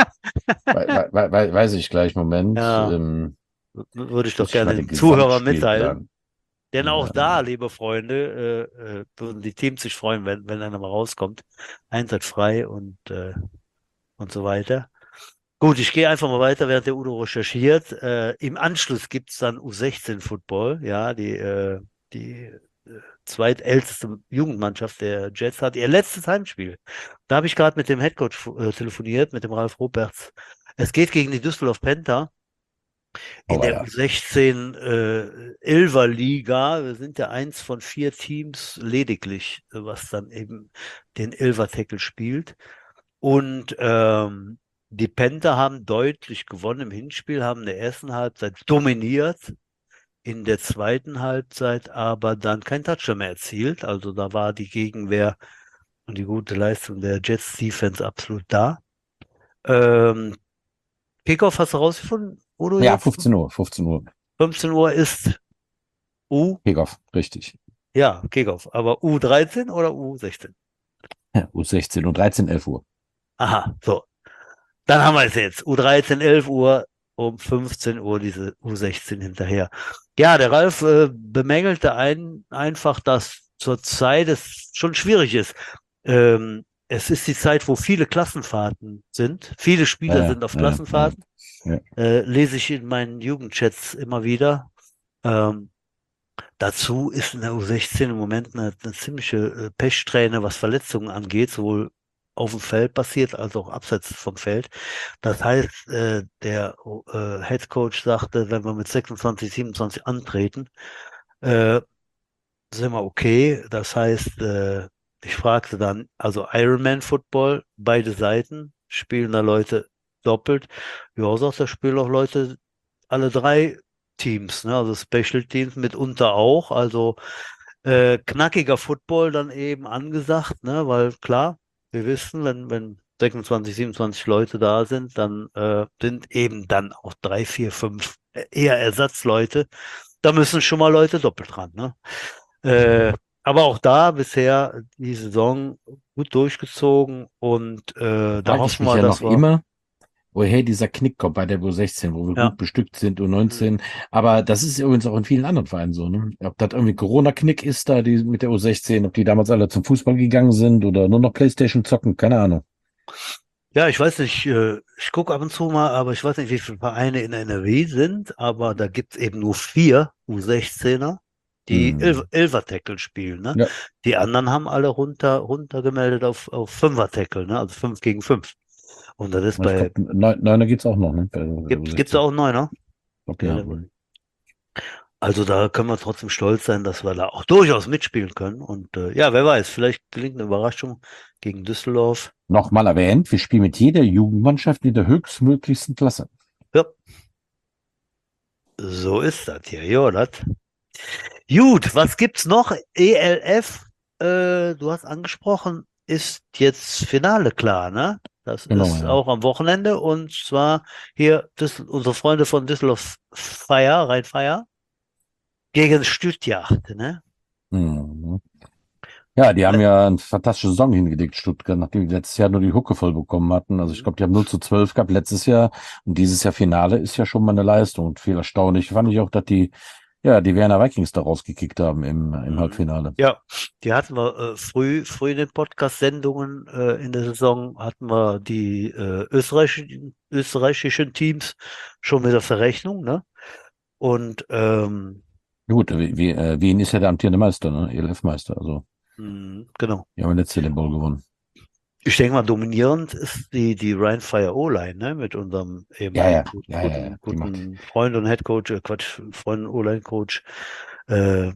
wei- wei- wei- wei- weiß ich gleich, Moment. Ja, Ähm, w- würde ich jetzt muss doch ich gerne mal den den Zuhörern mitteilen. Gesamtspielplan. Denn auch da, Äh, liebe Freunde, äh, äh, würden die Teams sich freuen, wenn, wenn einer mal rauskommt. Einsatzfrei und, äh, und so weiter. Gut, ich gehe einfach mal weiter, während der Udo recherchiert. Äh, im Anschluss gibt's dann U sechzehn Football, ja, die, äh, die äh, zweitälteste Jugendmannschaft der Jets hat ihr letztes Heimspiel. Da habe ich gerade mit dem Headcoach äh, telefoniert, mit dem Ralf Roberts. Es geht gegen die Düsseldorf Panther in aber der ja. U sechzehn äh, Elfer Liga. Wir sind ja eins von vier Teams lediglich, äh, was dann eben den Elfer Tackle spielt. Und ähm, die Panther haben deutlich gewonnen im Hinspiel, haben in der ersten Halbzeit dominiert, in der zweiten Halbzeit aber dann kein Touchdown mehr erzielt. Also da war die Gegenwehr und die gute Leistung der Jets Defense absolut da. Ähm, Kickoff hast du rausgefunden, Udo, Ja, jetzt? fünfzehn Uhr, fünfzehn Uhr. fünfzehn Uhr ist U, Kickoff, richtig. ja, Kickoff, aber U dreizehn oder U sechzehn? Ja, U sechzehn und dreizehn, elf Uhr. Aha, so. Dann haben wir es jetzt. U dreizehn, elf Uhr, um fünfzehn Uhr diese U sechzehn hinterher. Ja, der Ralf äh, bemängelte ein, einfach, dass zurzeit es schon schwierig ist. Ähm, es ist die Zeit, wo viele Klassenfahrten sind. Viele Spieler Ja, sind auf ja, ja, Klassenfahrten. ja. Äh, lese ich in meinen Jugendchats immer wieder. Ähm, Dazu ist in der U sechzehn im Moment eine, eine ziemliche äh, Pechsträhne, was Verletzungen angeht, sowohl auf dem Feld passiert als auch abseits vom Feld. Das heißt, äh, der äh, Head Coach sagte, wenn wir mit sechsundzwanzig, siebenundzwanzig antreten, äh, sind wir okay. Das heißt, äh, ich fragte dann, also Ironman Football, beide Seiten, spielen da Leute doppelt. Ja, sagt, da spielen auch Leute, alle drei Teams, ne? Also Special Teams mitunter auch. Also äh, knackiger Football dann eben angesagt, ne? Weil klar, wir wissen, wenn, wenn sechsundzwanzig, siebenundzwanzig Leute da sind, dann äh, sind eben dann auch drei, vier, fünf eher Ersatzleute. Da müssen schon mal Leute doppelt dran, ne? Äh, aber auch da bisher die Saison gut durchgezogen und äh, da Frage ich hoffen mich wir, ja dass noch wir, immer, woher dieser Knick kommt bei der U sechzehn, wo wir ja, gut bestückt sind, U mhm. neunzehn. Aber das ist übrigens auch in vielen anderen Vereinen so, ne? Ob das irgendwie Corona-Knick ist da, die mit der U sechzehn, ob die damals alle zum Fußball gegangen sind oder nur noch Playstation zocken, keine Ahnung. Ja, ich weiß nicht, äh, ich gucke ab und zu mal, aber ich weiß nicht, wie viele Vereine in N R W sind, aber da gibt's eben nur vier U sechzehner, die Elf Hm. Elfer-Tackle spielen, ne? Ja, Die anderen haben alle runter, runtergemeldet auf, auf Fünfer-Tackle, ne? Also fünf gegen fünf. Und das ist ich bei, glaube, Neuner geht's auch noch, ne? Bei der gibt, gibt's da U sechzehn. auch Neuner? Ich glaub, Ja, ja. der- Also da können wir trotzdem stolz sein, dass wir da auch durchaus mitspielen können. Und äh, ja, wer weiß, vielleicht gelingt eine Überraschung gegen Düsseldorf. Nochmal erwähnt, wir spielen mit jeder Jugendmannschaft in der höchstmöglichsten Klasse. Ja, so ist das hier, ja, das. Gut, was gibt's noch? E L F, äh, du hast angesprochen, ist jetzt Finale klar, ne? Das Genau, ist ja. auch am Wochenende und zwar hier Düssel unsere Freunde von Düsseldorf Feier, Rhein-Feier, gegen Stuttgart, ne? Mhm. Ja, die haben ja eine fantastische Saison hingelegt, Stuttgart, nachdem die letztes Jahr nur die Hucke voll bekommen hatten. Also ich glaube, die haben null zu zwölf gehabt letztes Jahr und dieses Jahr Finale ist ja schon mal eine Leistung. Und viel erstaunlich fand ich auch, dass die, ja, die Werner Vikings da rausgekickt haben im, im Mhm. Halbfinale. Ja, die hatten wir äh, früh, früh in den Podcast-Sendungen äh, in der Saison, hatten wir die äh, österreichischen, österreichischen Teams schon mit auf der Rechnung, ne? Und ähm, Gut, wie, wie, äh, Wien ist ja der amtierende Meister, ne? E L F-Meister. Also, mh, genau. die haben letztes Jahr den Ball gewonnen. Ich denke mal, dominierend ist die, die Rhein-Fire O-Line, ne? Mit unserem Ja, ja, ehemaligen gut, ja, ja, ja. guten, Die macht. guten Freund und Headcoach, äh, Quatsch, Freund und O-Line-Coach. Äh,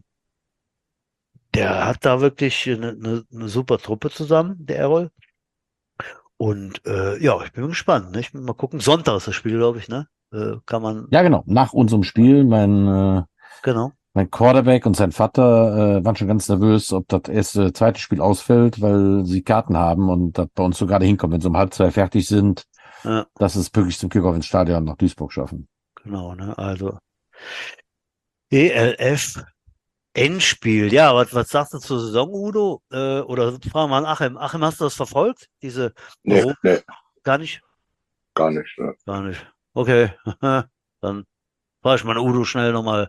der hat da wirklich eine, eine, eine super Truppe zusammen, der Errol. Und äh, ja, ich bin gespannt. Ne? Ich bin mal gucken. Sonntag ist das Spiel, glaube ich, ne? Äh, kann man, Ja, genau. Nach unserem Spiel, mein, äh, genau. mein Quarterback und sein Vater äh, waren schon ganz nervös, ob das erste, zweite Spiel ausfällt, weil sie Karten haben und das bei uns so gerade hinkommt, wenn sie um halb zwei fertig sind, Ja, dass es pünktlich zum Kickoff ins Stadion nach Duisburg schaffen. genau, ne? Also E L F Endspiel. Ja, was, was sagst du zur Saison, Udo? Äh, oder fragen wir mal an Achim. Achim, hast du das verfolgt? Diese Nee, Europa? nee, Gar nicht? gar nicht. Ne? Gar nicht. Okay. Dann frage ich mal Udo schnell nochmal.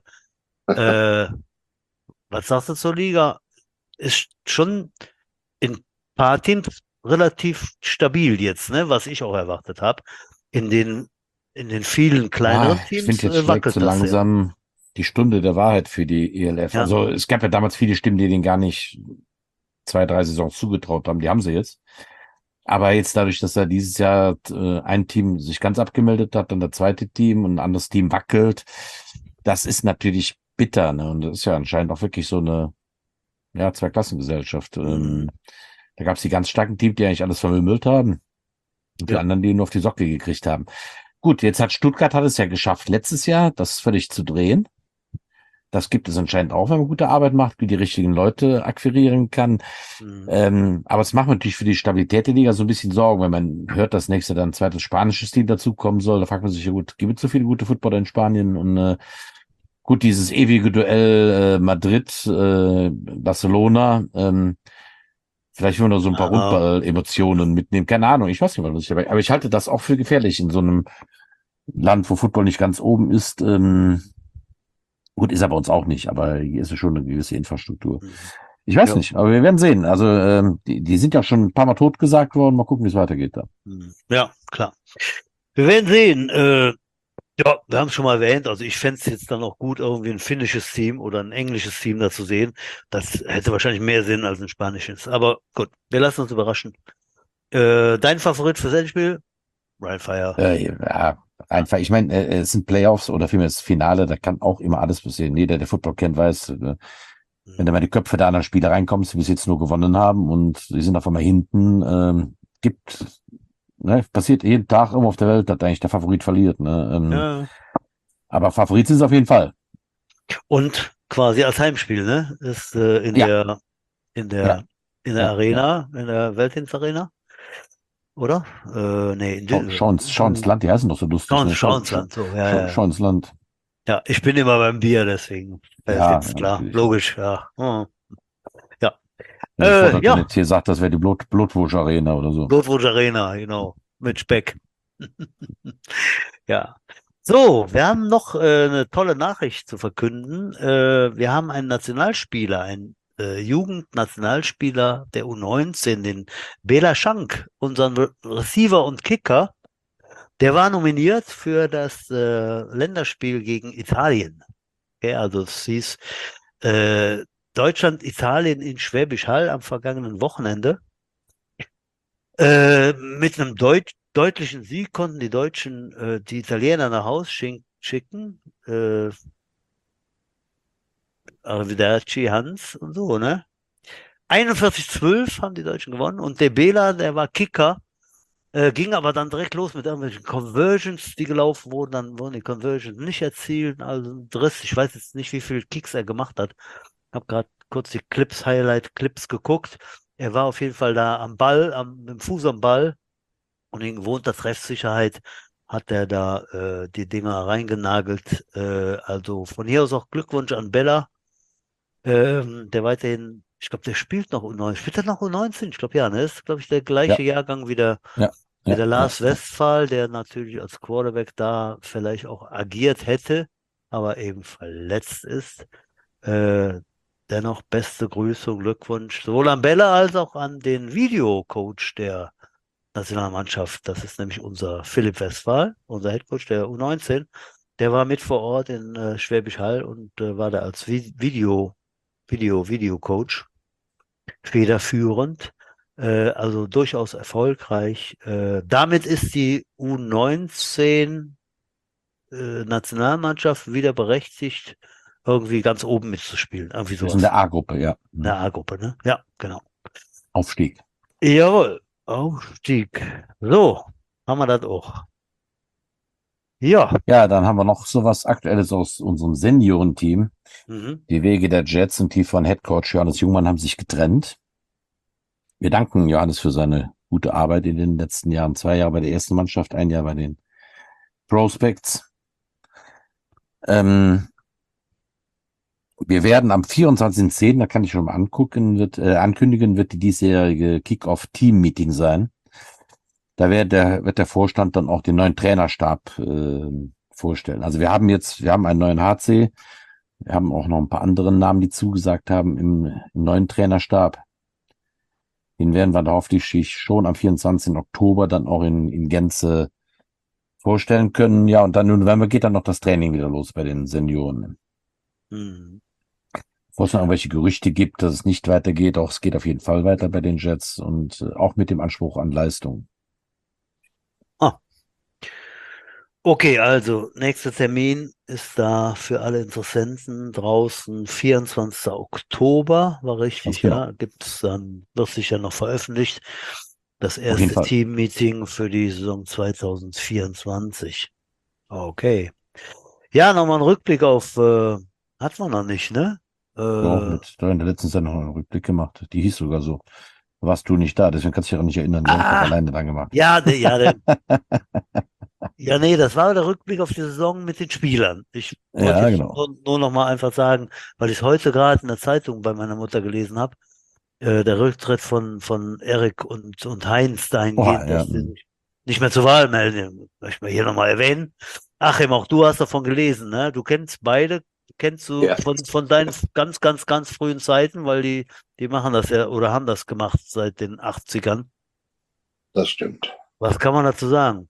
Äh, was sagst du zur Liga? Ist schon in ein paar Teams relativ stabil jetzt, ne? Was ich auch erwartet habe. In den, in den vielen Ja, kleineren ich finde, Teams jetzt äh, schlägt so wackelt das sehr. langsam die Stunde der Wahrheit für die E L F. Ja. Also es gab ja damals viele Stimmen, die denen gar nicht zwei, drei Saisons zugetraut haben. Die haben sie jetzt. Aber jetzt dadurch, dass da dieses Jahr äh, ein Team sich ganz abgemeldet hat, dann der zweite Team und ein anderes Team wackelt, das ist natürlich bitter, ne? Und das ist ja anscheinend auch wirklich so eine, ja, Zweiklassengesellschaft. Mhm. Ähm, da gab es die ganz starken Teams, die eigentlich alles vermüllt haben und die Ja. anderen, die nur auf die Socke gekriegt haben. Gut, jetzt hat Stuttgart hat es ja geschafft, letztes Jahr das völlig zu drehen. Das gibt es anscheinend auch, wenn man gute Arbeit macht, wie die richtigen Leute akquirieren kann. Mhm. Ähm, aber es macht natürlich für die Stabilität der Liga so ein bisschen Sorgen, wenn man hört, dass nächstes Jahr dann ein zweites spanisches Team dazukommen soll. Da fragt man sich ja gut, gibt es so viele gute Footballer in Spanien? Und äh, gut, dieses ewige Duell äh, Madrid, äh, Barcelona, ähm, vielleicht will man noch so ein paar Ah, Rundball-Emotionen mitnehmen. Keine Ahnung, ich weiß nicht, was ich aber, aber ich halte das auch für gefährlich in so einem Land, wo Football nicht ganz oben ist. Ähm, gut, ist er bei uns auch nicht, aber hier ist es schon eine gewisse Infrastruktur. mhm. Ich weiß Ja. nicht, aber wir werden sehen. Also ähm, die, die sind ja schon ein paar Mal totgesagt worden. Mal gucken, wie es weitergeht da. Mhm. Ja, klar. Wir werden sehen. Äh, ja, wir haben es schon mal erwähnt. Also ich fände es jetzt dann auch gut, irgendwie ein finnisches Team oder ein englisches Team da zu sehen. Das hätte wahrscheinlich mehr Sinn als ein spanisches. Aber gut, wir lassen uns überraschen. Äh, dein Favorit fürs Endspiel? Rhein-Fire. Äh, ja, einfach, ich meine, äh, es sind Playoffs oder vielmehr das Finale, da kann auch immer alles passieren. Jeder, der Football kennt, weiß, äh, wenn da mal die Köpfe der anderen Spieler reinkommen, die bis jetzt nur gewonnen haben und sie sind auf einmal hinten, ähm, gibt, ne, passiert jeden Tag immer auf der Welt, dass eigentlich der Favorit verliert. Ne? Ähm, Ja. aber Favorit sind es auf jeden Fall. Und quasi als Heimspiel, ne? Ist äh, in Ja, der in der ja, in der ja, ja. Arena, in der Weltdienstarena, oder? Äh, nee, in Schau, Dü- schau, ins, schau ins Land, die heißen doch so lustig. Schauens, Ne? Schau, schau, Schauensland, so, ja, schau, ja, ja. schau ins Land. Ja, ich bin immer beim Bier, deswegen Ja, Weltdienst, ja, klar, natürlich. logisch, ja. Hm. Ja, Bevor Äh, das ja, jetzt hier sagt, das wäre die Blut, Blutwurst Arena oder so. Blutwurst Arena, genau, mit Speck. Ja. So, wir haben noch äh, eine tolle Nachricht zu verkünden. Äh, wir haben einen Nationalspieler, einen äh, Jugendnationalspieler der U neunzehn, den Bela Schank, unseren Re Receiver und Kicker. Der war nominiert für das äh, Länderspiel gegen Italien. Okay, also es hieß äh, Deutschland-Italien in Schwäbisch Hall am vergangenen Wochenende. Äh, mit einem deut deutlichen Sieg konnten die Deutschen äh, die Italiener nach Haus schick schicken. Äh, Arrivederci Hans und so, ne? einundvierzig zwölf haben die Deutschen gewonnen und der Bela, der war Kicker, äh, ging aber dann direkt los mit irgendwelchen Conversions, die gelaufen wurden. Dann wurden die Conversions nicht erzielt. Also ein Driss. Ich weiß jetzt nicht, wie viele Kicks er gemacht hat. Habe gerade kurz die Clips, Highlight-Clips geguckt. Er war auf jeden Fall da am Ball, am, mit dem Fuß am Ball. Und in gewohnter Treffsicherheit hat er da äh, die Dinger reingenagelt. Äh, also von hier aus auch Glückwunsch an Bella, ähm, der weiterhin, ich glaube, der spielt noch U neunzehn. Spielt er noch U neunzehn? Ich glaube, ja, ne? Ist, glaube ich, der gleiche Ja, Jahrgang wie der, ja, wie ja, der ja, Lars ja. Westphal, der natürlich als Quarterback da vielleicht auch agiert hätte, aber eben verletzt ist. Äh, dennoch beste Grüße und Glückwunsch sowohl an Bella als auch an den Videocoach der Nationalmannschaft. Das ist nämlich unser Philipp Westphal, unser Headcoach der U neunzehn. Der war mit vor Ort in äh, Schwäbisch Hall und äh, war da als Vi Video, Video, Videocoach federführend. Äh, also durchaus erfolgreich. Äh, damit ist die U neunzehn äh, Nationalmannschaft wieder berechtigt, irgendwie ganz oben mitzuspielen. Irgendwie Wir sind in sowas. der A-Gruppe, ja. In der A-Gruppe, ne? Ja, genau. Aufstieg. Jawohl, Aufstieg. So, haben wir das auch. Ja. Ja, dann haben wir noch sowas Aktuelles aus unserem Seniorenteam. Mhm. Die Wege der Jets und die von Headcoach Johannes Jungmann haben sich getrennt. Wir danken Johannes für seine gute Arbeit in den letzten Jahren. Zwei Jahre bei der ersten Mannschaft, ein Jahr bei den Prospects. Ähm, wir werden am vierundzwanzigsten zehnten, da kann ich schon mal angucken, wird, äh, ankündigen, wird die diesjährige Kick-Off-Team-Meeting sein. Da wird der, wird der Vorstand dann auch den neuen Trainerstab äh, vorstellen. Also wir haben jetzt, wir haben einen neuen H C, wir haben auch noch ein paar andere Namen, die zugesagt haben im, im neuen Trainerstab. Den werden wir da hoffentlich schon am vierundzwanzigsten Oktober dann auch in, in Gänze vorstellen können. Ja, und dann im November geht dann noch das Training wieder los bei den Senioren. Mhm. Bevor es noch irgendwelche Gerüchte gibt, dass es nicht weitergeht, auch es geht auf jeden Fall weiter bei den Jets und äh, auch mit dem Anspruch an Leistung. Ah. Okay, also nächster Termin ist da für alle Interessenten draußen vierundzwanzigster Oktober, war richtig, Ganz genau. ja, gibt's dann, wird sicher noch veröffentlicht, das Auf jeden erste Fall. Team-Meeting für die Saison zweitausendvierundzwanzig. Okay. Ja, nochmal ein Rückblick auf, äh, hat man noch nicht, ne? Ja, Äh, mit, da in der letzten Sendung einen Rückblick gemacht. Die hieß sogar so. Da warst du nicht da, deswegen kannst du dich auch nicht erinnern. Die habe ich doch ah, alleine dann gemacht. ja, de, ja, de, ja, nee, das war der Rückblick auf die Saison mit den Spielern. Ich wollte Ja, jetzt genau. nur, nur noch mal einfach sagen, weil ich es heute gerade in der Zeitung bei meiner Mutter gelesen habe, äh, der Rücktritt von, von Erik und, und Heinz Oha, dahingehend, ja. dass sie sich nicht mehr zur Wahl melden. Möchte ich hier nochmal erwähnen. Achim, auch du hast davon gelesen, ne? Du kennst beide, kennst du Ja. von, von deinen ganz, ganz, ganz frühen Zeiten, weil die, die machen das ja oder haben das gemacht seit den achtzigern. Das stimmt. Was kann man dazu sagen?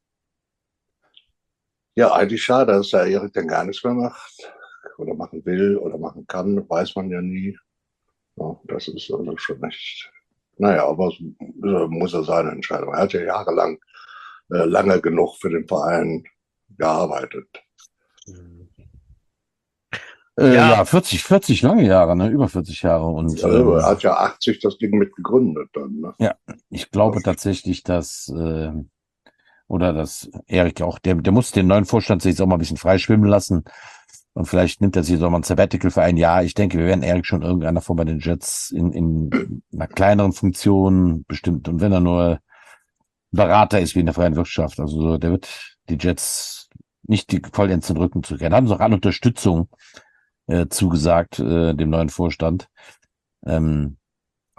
Ja, eigentlich schade, dass der Erik dann gar nichts mehr macht oder machen will oder machen kann, weiß man ja nie. Ja, das ist also schon echt, naja, aber es muss er seine Entscheidung. Er hat ja jahrelang, äh, lange genug für den Verein gearbeitet. Hm. Äh, Ja. ja, vierzig, vierzig lange Jahre, ne? Über vierzig Jahre. Und Also, er ähm, hat ja achtzig das Ding mit gegründet dann. Ne? ja, ich glaube Ja. tatsächlich, dass äh, oder dass Erik auch, der, der muss den neuen Vorstand sich jetzt auch mal ein bisschen freischwimmen lassen. Und vielleicht nimmt er sich doch mal ein Sabbatical für ein Jahr. Ich denke, wir werden Erik schon irgendeiner von bei den Jets in, in einer kleineren Funktion bestimmt. Und wenn er nur Berater ist wie in der freien Wirtschaft, also der wird die Jets nicht die vollends den Rücken zu kehren. Haben sie auch an Unterstützung äh, zugesagt, äh, dem neuen Vorstand. Ähm,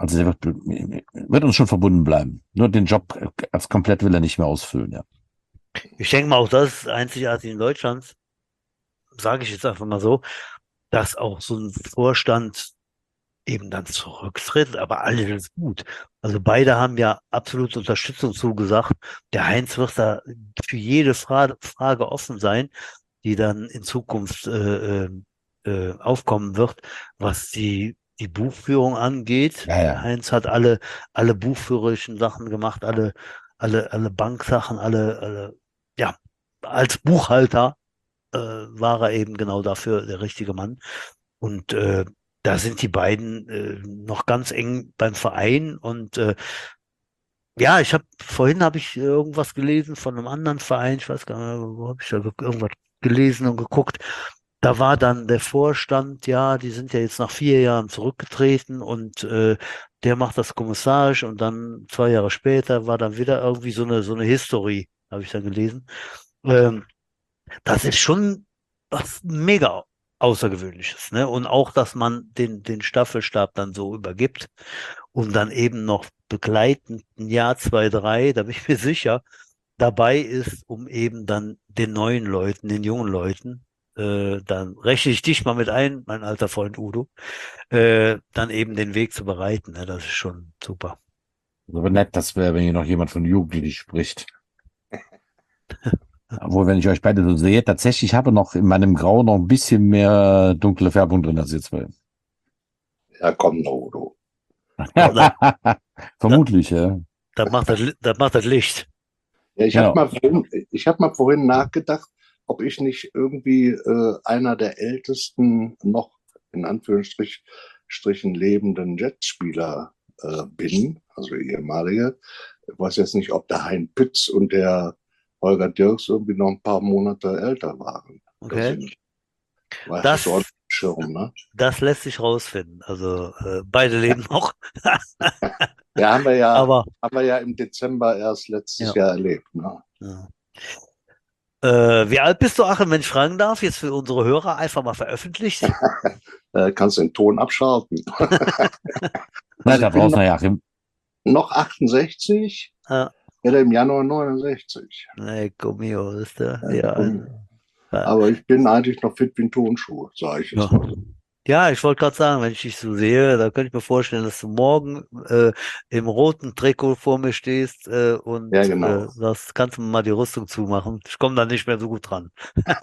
Also der wird, wird uns schon verbunden bleiben. Nur den Job als komplett will er nicht mehr ausfüllen, ja. Ich denke mal, auch das ist einzigartig in Deutschland, sage ich jetzt einfach mal so, dass auch so ein Vorstand eben dann zurücktritt, aber alles ist gut. Also beide haben ja absolut Unterstützung zugesagt. Der Heinz wird da für jede Frage, Frage offen sein, die dann in Zukunft äh, äh, aufkommen wird, was die, die Buchführung angeht. Ja, ja. Der Heinz hat alle, alle buchführerischen Sachen gemacht, alle, alle, alle Banksachen, alle, alle, ja, als Buchhalter äh, war er eben genau dafür der richtige Mann. Und äh, da sind die beiden äh, noch ganz eng beim Verein. Und äh, ja, ich habe vorhin habe ich irgendwas gelesen von einem anderen Verein. Ich weiß gar nicht, wo habe ich da ge- irgendwas gelesen und geguckt. Da war dann der Vorstand, ja, die sind ja jetzt nach vier Jahren zurückgetreten und äh, der macht das kommissarisch und dann zwei Jahre später war dann wieder irgendwie so eine so eine History, habe ich dann gelesen. Ähm, Das ist schon was mega Außergewöhnliches, ne? Und auch, dass man den, den Staffelstab dann so übergibt und dann eben noch begleitend ein Jahr, zwei, drei, da bin ich mir sicher, dabei ist, um eben dann den neuen Leuten, den jungen Leuten, äh, dann rechne ich dich mal mit ein, mein alter Freund Udo, äh, dann eben den Weg zu bereiten, ne? Das ist schon super. Aber nett, das wäre, wenn hier noch jemand von Jugendlichen spricht. Obwohl, wenn ich euch beide so sehe, tatsächlich habe noch in meinem Grau noch ein bisschen mehr dunkle Färbung drin als jetzt. Ja, komm, Udo. Vermutlich, ja. Das macht das, Li- das macht das Licht. Ja, ich Genau. habe mal, vorhin- ich hab mal vorhin nachgedacht, ob ich nicht irgendwie äh, einer der ältesten noch in Anführungsstrichen Strichen lebenden Jetspieler äh, bin, also ehemalige. Ich weiß jetzt nicht, ob der Hein Pütz und der Holger Dirks irgendwie noch ein paar Monate älter waren. Das Okay. sind, weißt Das, du, so ein Schirm, ne? das lässt sich rausfinden. Also äh, beide leben noch. Ja, haben wir ja, Aber haben wir ja im Dezember erst letztes Ja. Jahr erlebt. Ne? ja. Äh, wie alt bist du, Achim, wenn ich fragen darf? Jetzt für unsere Hörer einfach mal veröffentlicht. Äh, kannst den Ton abschalten. Na, Also da ich bin draußen, noch, ja, Achim. noch achtundsechzig, Ja. werde im Januar neunundsechzig. Ecco mio, das ist der, Ja, ja, komm. ja. Aber ich bin eigentlich noch fit wie ein Tonschuh, sage ich jetzt Ja. mal. Ja, ich wollte gerade sagen, wenn ich dich so sehe, da könnte ich mir vorstellen, dass du morgen äh, im roten Trikot vor mir stehst äh, und Ja, genau. äh, das kannst du mir mal die Rüstung zumachen. Ich komme da nicht mehr so gut dran.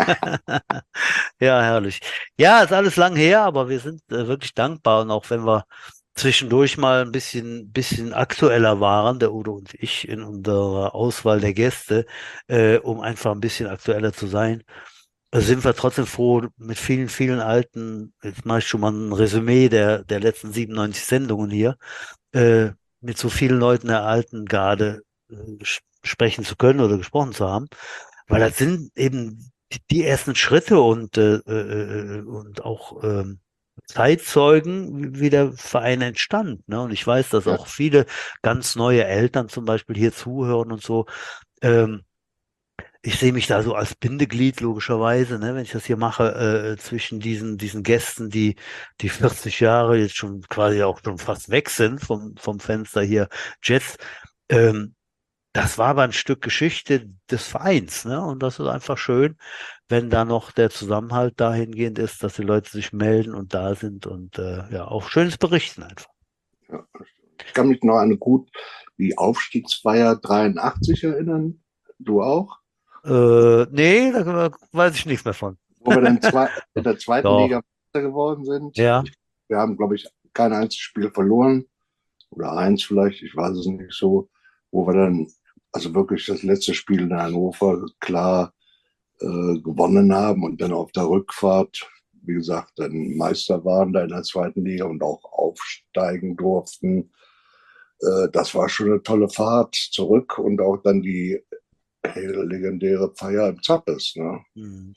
Ja, herrlich. Ja, ist alles lang her, aber wir sind äh, wirklich dankbar und auch wenn wir zwischendurch mal ein bisschen, bisschen aktueller waren, der Udo und ich in unserer Auswahl der Gäste, äh, um einfach ein bisschen aktueller zu sein, äh, sind wir trotzdem froh mit vielen, vielen alten, jetzt mache ich schon mal ein Resümee der, der letzten siebenundneunzig Sendungen hier, äh, mit so vielen Leuten der alten Garde äh, sch- sprechen zu können oder gesprochen zu haben, weil das sind eben die, die ersten Schritte und, äh, äh, äh, und auch ähm, Zeitzeugen, wie wie der Verein entstand. Ne? Und ich weiß, dass Ja. auch viele ganz neue Eltern zum Beispiel hier zuhören und so. Ähm, ich sehe mich da so als Bindeglied, logischerweise, ne, wenn ich das hier mache, äh, zwischen diesen, diesen Gästen, die, die vierzig Jahre jetzt schon quasi auch schon fast weg sind vom, vom Fenster hier, Jets. Ähm, das war aber ein Stück Geschichte des Vereins, ne? Und das ist einfach schön, wenn da noch der Zusammenhalt dahingehend ist, dass die Leute sich melden und da sind und äh, ja, auch schönes Berichten einfach. Ja. Ich kann mich noch an eine gut die Aufstiegsfeier dreiundachtzig erinnern. Du auch? Äh, nee, da weiß ich nichts mehr von. Wo wir dann zwei, in der zweiten Doch, Liga Meister geworden sind. ja. Wir haben, glaube ich, kein einziges Spiel verloren. Oder eins vielleicht, ich weiß es nicht so. Wo wir dann, also wirklich das letzte Spiel in Hannover klar äh, gewonnen haben und dann auf der Rückfahrt, wie gesagt, dann Meister waren da in der zweiten Liga und auch aufsteigen durften. Äh, das war schon eine tolle Fahrt zurück und auch dann die legendäre Feier im Zappes. Ne? Hm.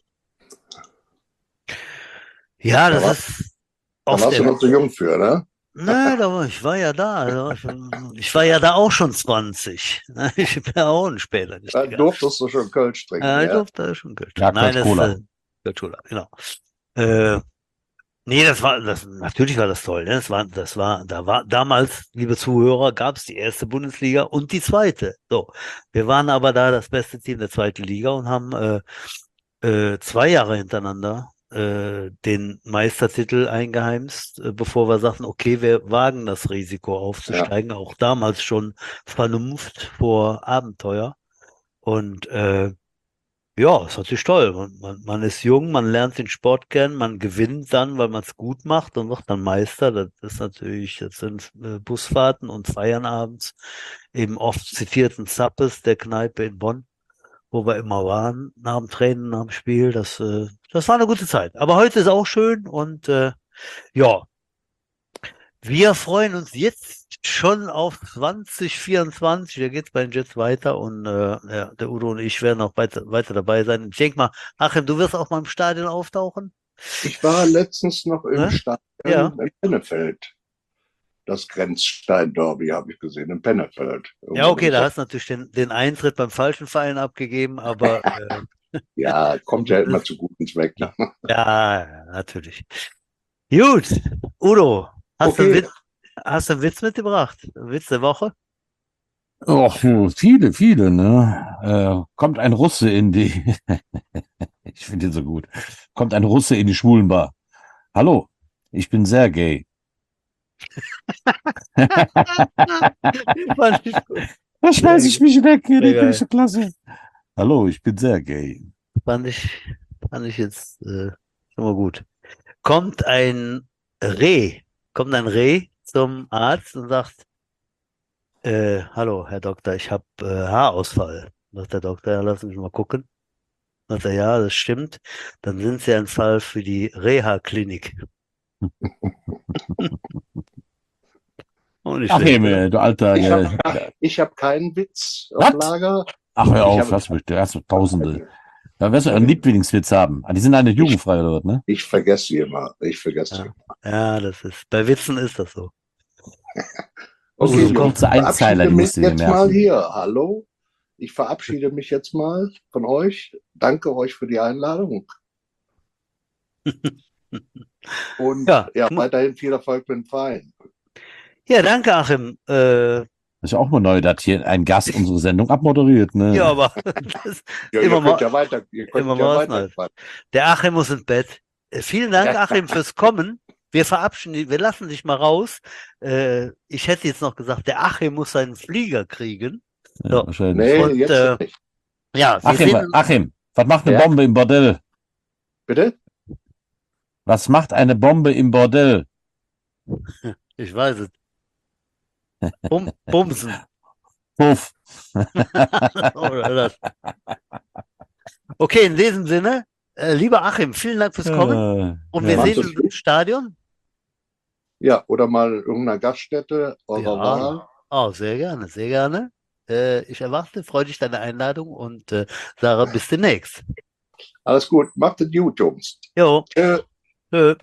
Ja, Da, das war, ist da oft warst du der. noch zu jung für, ne? Nee, da war, ich war ja da. Also ich, ich war ja da auch schon zwanzig. Ich bin ja auch ein später nicht Da gegangen. durftest du schon Kölsch trinken, Ja, ich ja? durfte schon Geld. Ja, Nein, Kölsch das ist Cola. äh, Kölsch Cola, genau. Äh, Nee, das war, das, natürlich war das toll, ne? Das war, das war, da war, damals, liebe Zuhörer, gab es die erste Bundesliga und die zweite. So. Wir waren aber da das beste Team der zweiten Liga und haben, äh, äh, zwei Jahre hintereinander, äh, den Meistertitel eingeheimst, äh, bevor wir sagten, okay, wir wagen das Risiko Ja, aufzusteigen. Auch damals schon Vernunft vor Abenteuer. Und, äh, ja, ist natürlich toll. Man, man, man ist jung, man lernt den Sport kennen, man gewinnt dann, weil man es gut macht und wird dann Meister. Das ist natürlich, das sind äh, Busfahrten und Feiern abends im oft zitierten Zappes der Kneipe in Bonn, wo wir immer waren, nach dem Training, nach dem Spiel. Das, äh, das war eine gute Zeit. Aber heute ist auch schön und äh, ja, wir freuen uns jetzt schon auf zwanzig vierundzwanzig. Da geht's bei den Jets weiter und äh, ja, der Udo und ich werden auch weiter, weiter dabei sein. Ich denke mal, Achim, du wirst auch mal im Stadion auftauchen, ich war letztens noch im ne? Stadion Ja. in Pennefeld. Das Grenzstein-Derby habe ich gesehen, in Pennefeld. Ja, Irgendwo okay, im da Sommer. hast du natürlich den, den Eintritt beim falschen Verein abgegeben, aber äh, Ja, kommt ja immer das, zu guten Zweck. Ne? ja, ja, natürlich. Gut, Udo, hast du einen Okay, Witz, hast du einen Witz mitgebracht? Witz der Woche? Och, viele, viele, ne? Äh, kommt ein Russe in die, ich finde den so gut, kommt ein Russe in die Schwulenbar. Hallo, ich bin sehr gay. Fand ich gut. Da Sehr, schmeiß ich mich weg, hier, sehr den finde ich geil. so klasse. Hallo, ich bin sehr gay. Fand ich, fand ich jetzt äh, schon mal gut. Kommt ein Reh, kommt ein Reh zum Arzt und sagt, äh, hallo, Herr Doktor, ich habe äh, Haarausfall. Sagt der Doktor, ja, lassen Sie mich mal gucken. Sagt er, ja, das stimmt. Dann sind Sie ein Fall für die Reha-Klinik. Auch nicht Ach, schlecht, oder? Himmel, du alter, ich habe äh, ich hab keinen Witz auf was? Lager. Ach, hör Ich auf, habe lass mich, du hast Tausende. Da wirst du einen Lieblingswitz haben. Ah, die sind alle ich, jugendfrei oder was, ne? ich vergesse sie immer. Ich vergesse sie. Ja. Ja, das ist, bei Witzen ist das so. Musst du Okay, Udo, so ich komm. kurze Einzeiler, verabschiede die mich musst du dir jetzt mal merken. hier. Hallo. Ich verabschiede mich jetzt mal von euch. Danke euch für die Einladung. Und Ja, ja, ich mu- weiterhin viel Erfolg mit dem Verein. ja, danke, Achim. Äh, Das ist ja auch mal neu, dass hier ein Gast unsere Sendung abmoderiert, ne? ja, aber das Ja, immer ihr könnt mal, ja weiter, ihr immer könnt ja mal was weiter Neues. quatschen. Der Achim muss ins Bett. Äh, Vielen Dank, Achim, fürs Kommen. Wir verabschieden, wir lassen dich mal raus. Äh, ich hätte jetzt noch gesagt, der Achim muss seinen Flieger kriegen. Ja, So. wahrscheinlich. Nee, Und jetzt äh, nicht. ja, wir Achim, sehen uns. Achim, was macht eine Ja, Bombe im Bordell? bitte? Was macht eine Bombe im Bordell? Ich weiß es. Bum, Bumsen. Puff. Oder das. Okay, in diesem Sinne, äh, lieber Achim, vielen Dank fürs Kommen. Äh, Und ja, wir mach- sehen Macht es uns im gut. Stadion. Ja, oder mal in irgendeiner Gaststätte eurer Ja, Wahl. oh, sehr gerne, sehr gerne. Äh, ich erwarte freudig deine Einladung und äh, Sarah, bis demnächst. Alles gut, macht es gut, Jungs. Jo, Tschö. tschö.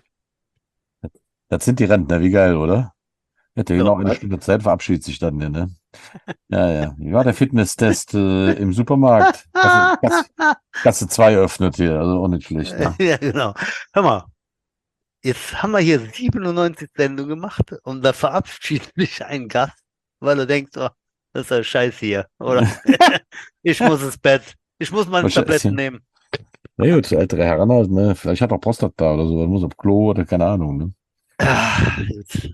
Das sind die Rentner, wie geil, oder? Hätte Ja. genau eine Stunde Zeit, verabschiedet sich dann, ne? Ja, ja. Wie war der Fitnesstest äh, im Supermarkt? Kasse, Kasse, Kasse zwei öffnet hier, also auch nicht schlecht. Ne? Ja, genau. Hör mal, jetzt haben wir hier siebenundneunzig Sendungen gemacht und da verabschiedet sich ein Gast, weil er denkt, oh, das ist ja Scheiß hier, oder? Ich muss ins Bett. Ich muss meine Was ist Tabletten hier? nehmen. Na gut, ältere Herren halt, ne? Vielleicht hat er Prostata oder so, man muss auf Klo oder keine Ahnung, ne? Ah, jetzt.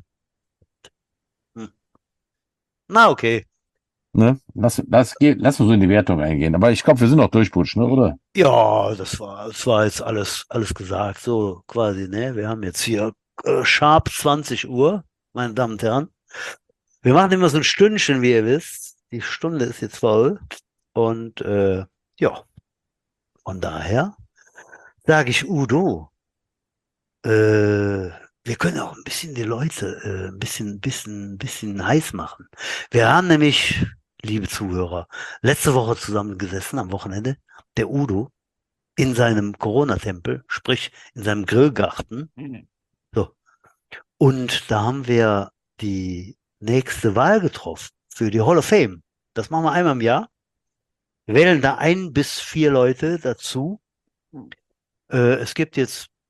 Hm. Na, okay. Ne? Lass, lass, geh- lass uns so in die Wertung eingehen. Aber ich glaube, wir sind auch durchputsch, ne, oder? Ja, das war, das war jetzt alles, alles gesagt, so quasi, ne? Wir haben jetzt hier äh, sharp zwanzig Uhr, meine Damen und Herren. Wir machen immer so ein Stündchen, wie ihr wisst. Die Stunde ist jetzt voll. Und äh, ja, von daher sage ich Udo, äh, wir können auch ein bisschen die Leute äh, ein bisschen, bisschen, bisschen heiß machen. Wir haben nämlich, liebe Zuhörer, letzte Woche zusammengesessen am Wochenende, der Udo in seinem Corona-Tempel, sprich in seinem Grillgarten. So. Und da haben wir die nächste Wahl getroffen für die Hall of Fame. Das machen wir einmal im Jahr. Wir wählen da ein bis vier Leute dazu. Äh, es gibt jetzt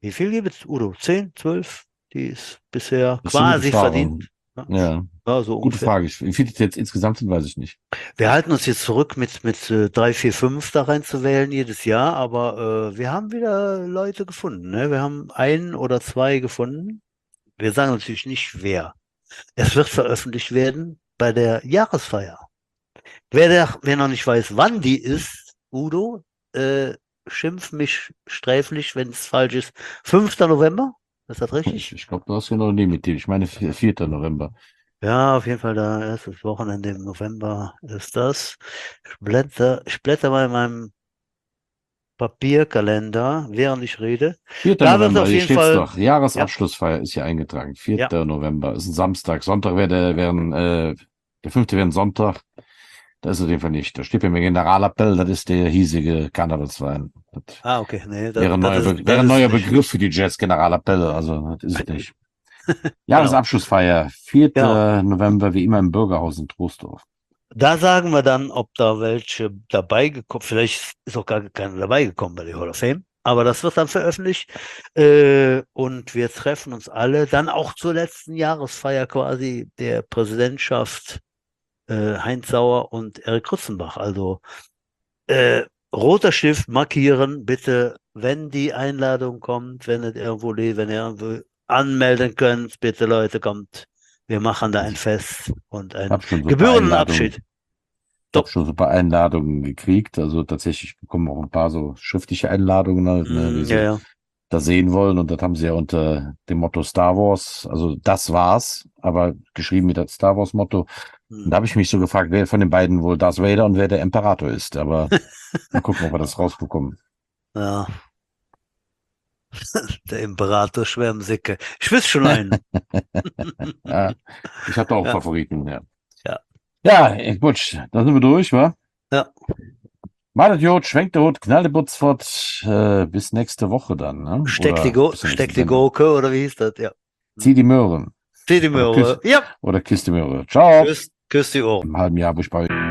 Wie viel gibt es, Udo? Zehn, zwölf? Die ist bisher Das ist eine gute quasi Frage. verdient. Ja, Ja, ja, so gute ungefähr. Frage. Wie viele es jetzt insgesamt sind, weiß ich nicht. Wir halten uns jetzt zurück mit, mit äh, drei, vier, fünf da reinzuwählen jedes Jahr, aber äh, wir haben wieder Leute gefunden. Ne? Wir haben einen oder zwei gefunden. Wir sagen natürlich nicht wer. Es wird veröffentlicht werden bei der Jahresfeier. Wer, der, wer noch nicht weiß, wann die ist, Udo, äh, schimpf mich sträflich, wenn es falsch ist. fünfter November? Ist das Ich, richtig? ich glaube, du hast genau nie mit dem. Ich meine, vi- vierter November. Ja, auf jeden Fall, da erstes Wochenende im November ist das. Ich blätter, ich blätter mal in meinem Papierkalender, während ich rede. vierter Da wird November, auf hier jeden steht's Fall, doch. Jahresabschlussfeier ist hier eingetragen. ja, vierter November ist ein Samstag. Sonntag wäre der, wäre ein, äh, der fünfte wäre ein Sonntag. Das ist auf jeden Fall nicht. Da steht bei mir Generalappell, das ist der hiesige Karnevalswein. Das ah, okay, nee, das, wäre ein das neuer, ist, Be das wäre ein ist neuer nicht. Begriff für die Jazz Generalappell. Also, das ist es nicht. Genau. Jahresabschlussfeier, Genau. vierter November, wie immer im Bürgerhaus in Troisdorf. Da sagen wir dann, ob da welche dabei gekommen, vielleicht ist auch gar keiner dabei gekommen bei der Hall of Fame, aber das wird dann veröffentlicht äh, und wir treffen uns alle dann auch zur letzten Jahresfeier quasi der Präsidentschaft äh, Heinz Sauer und Erik Krutzenbach. Also äh, roter Stift markieren, bitte, wenn die Einladung kommt, wenn es irgendwo lebt, wenn ihr irgendwo anmelden könnt, bitte Leute, kommt. Wir machen da ein Fest und Ich einen habe schon super gebührenden Einladungen. Abschied. Ich habe schon super Einladungen gekriegt. Also tatsächlich bekommen auch ein paar so schriftliche Einladungen, halt, ne, Mm, wie sie ja, ja. das sehen wollen. Und das haben sie ja unter dem Motto Star Wars. Also das war's, aber geschrieben mit das Star Wars Motto. Und da habe ich mich so gefragt, wer von den beiden wohl Darth Vader und wer der Imperator ist. Aber mal gucken, ob wir das rausbekommen. Ja. Der Imperator Schwärmsicke. Ich wüsste schon einen. Ja, ich habe da auch Ja. Favoriten, ja. Ja. Ja, eh, gut, dann sind wir durch, wa? Ja. Malet Jod, schwenkt der Hut, knall die Butz fort, äh, bis nächste Woche dann, ne? Steck Oder die, Go bis zur Steck nächsten die Sendung. Gurke, oder wie hieß das? Ja. Zieh die Möhren. Zieh die Oder Möhre. küss, Ja. oder küss die Möhre. Ciao. Küss, küss die Ohren. Im halben Jahr, bis bald.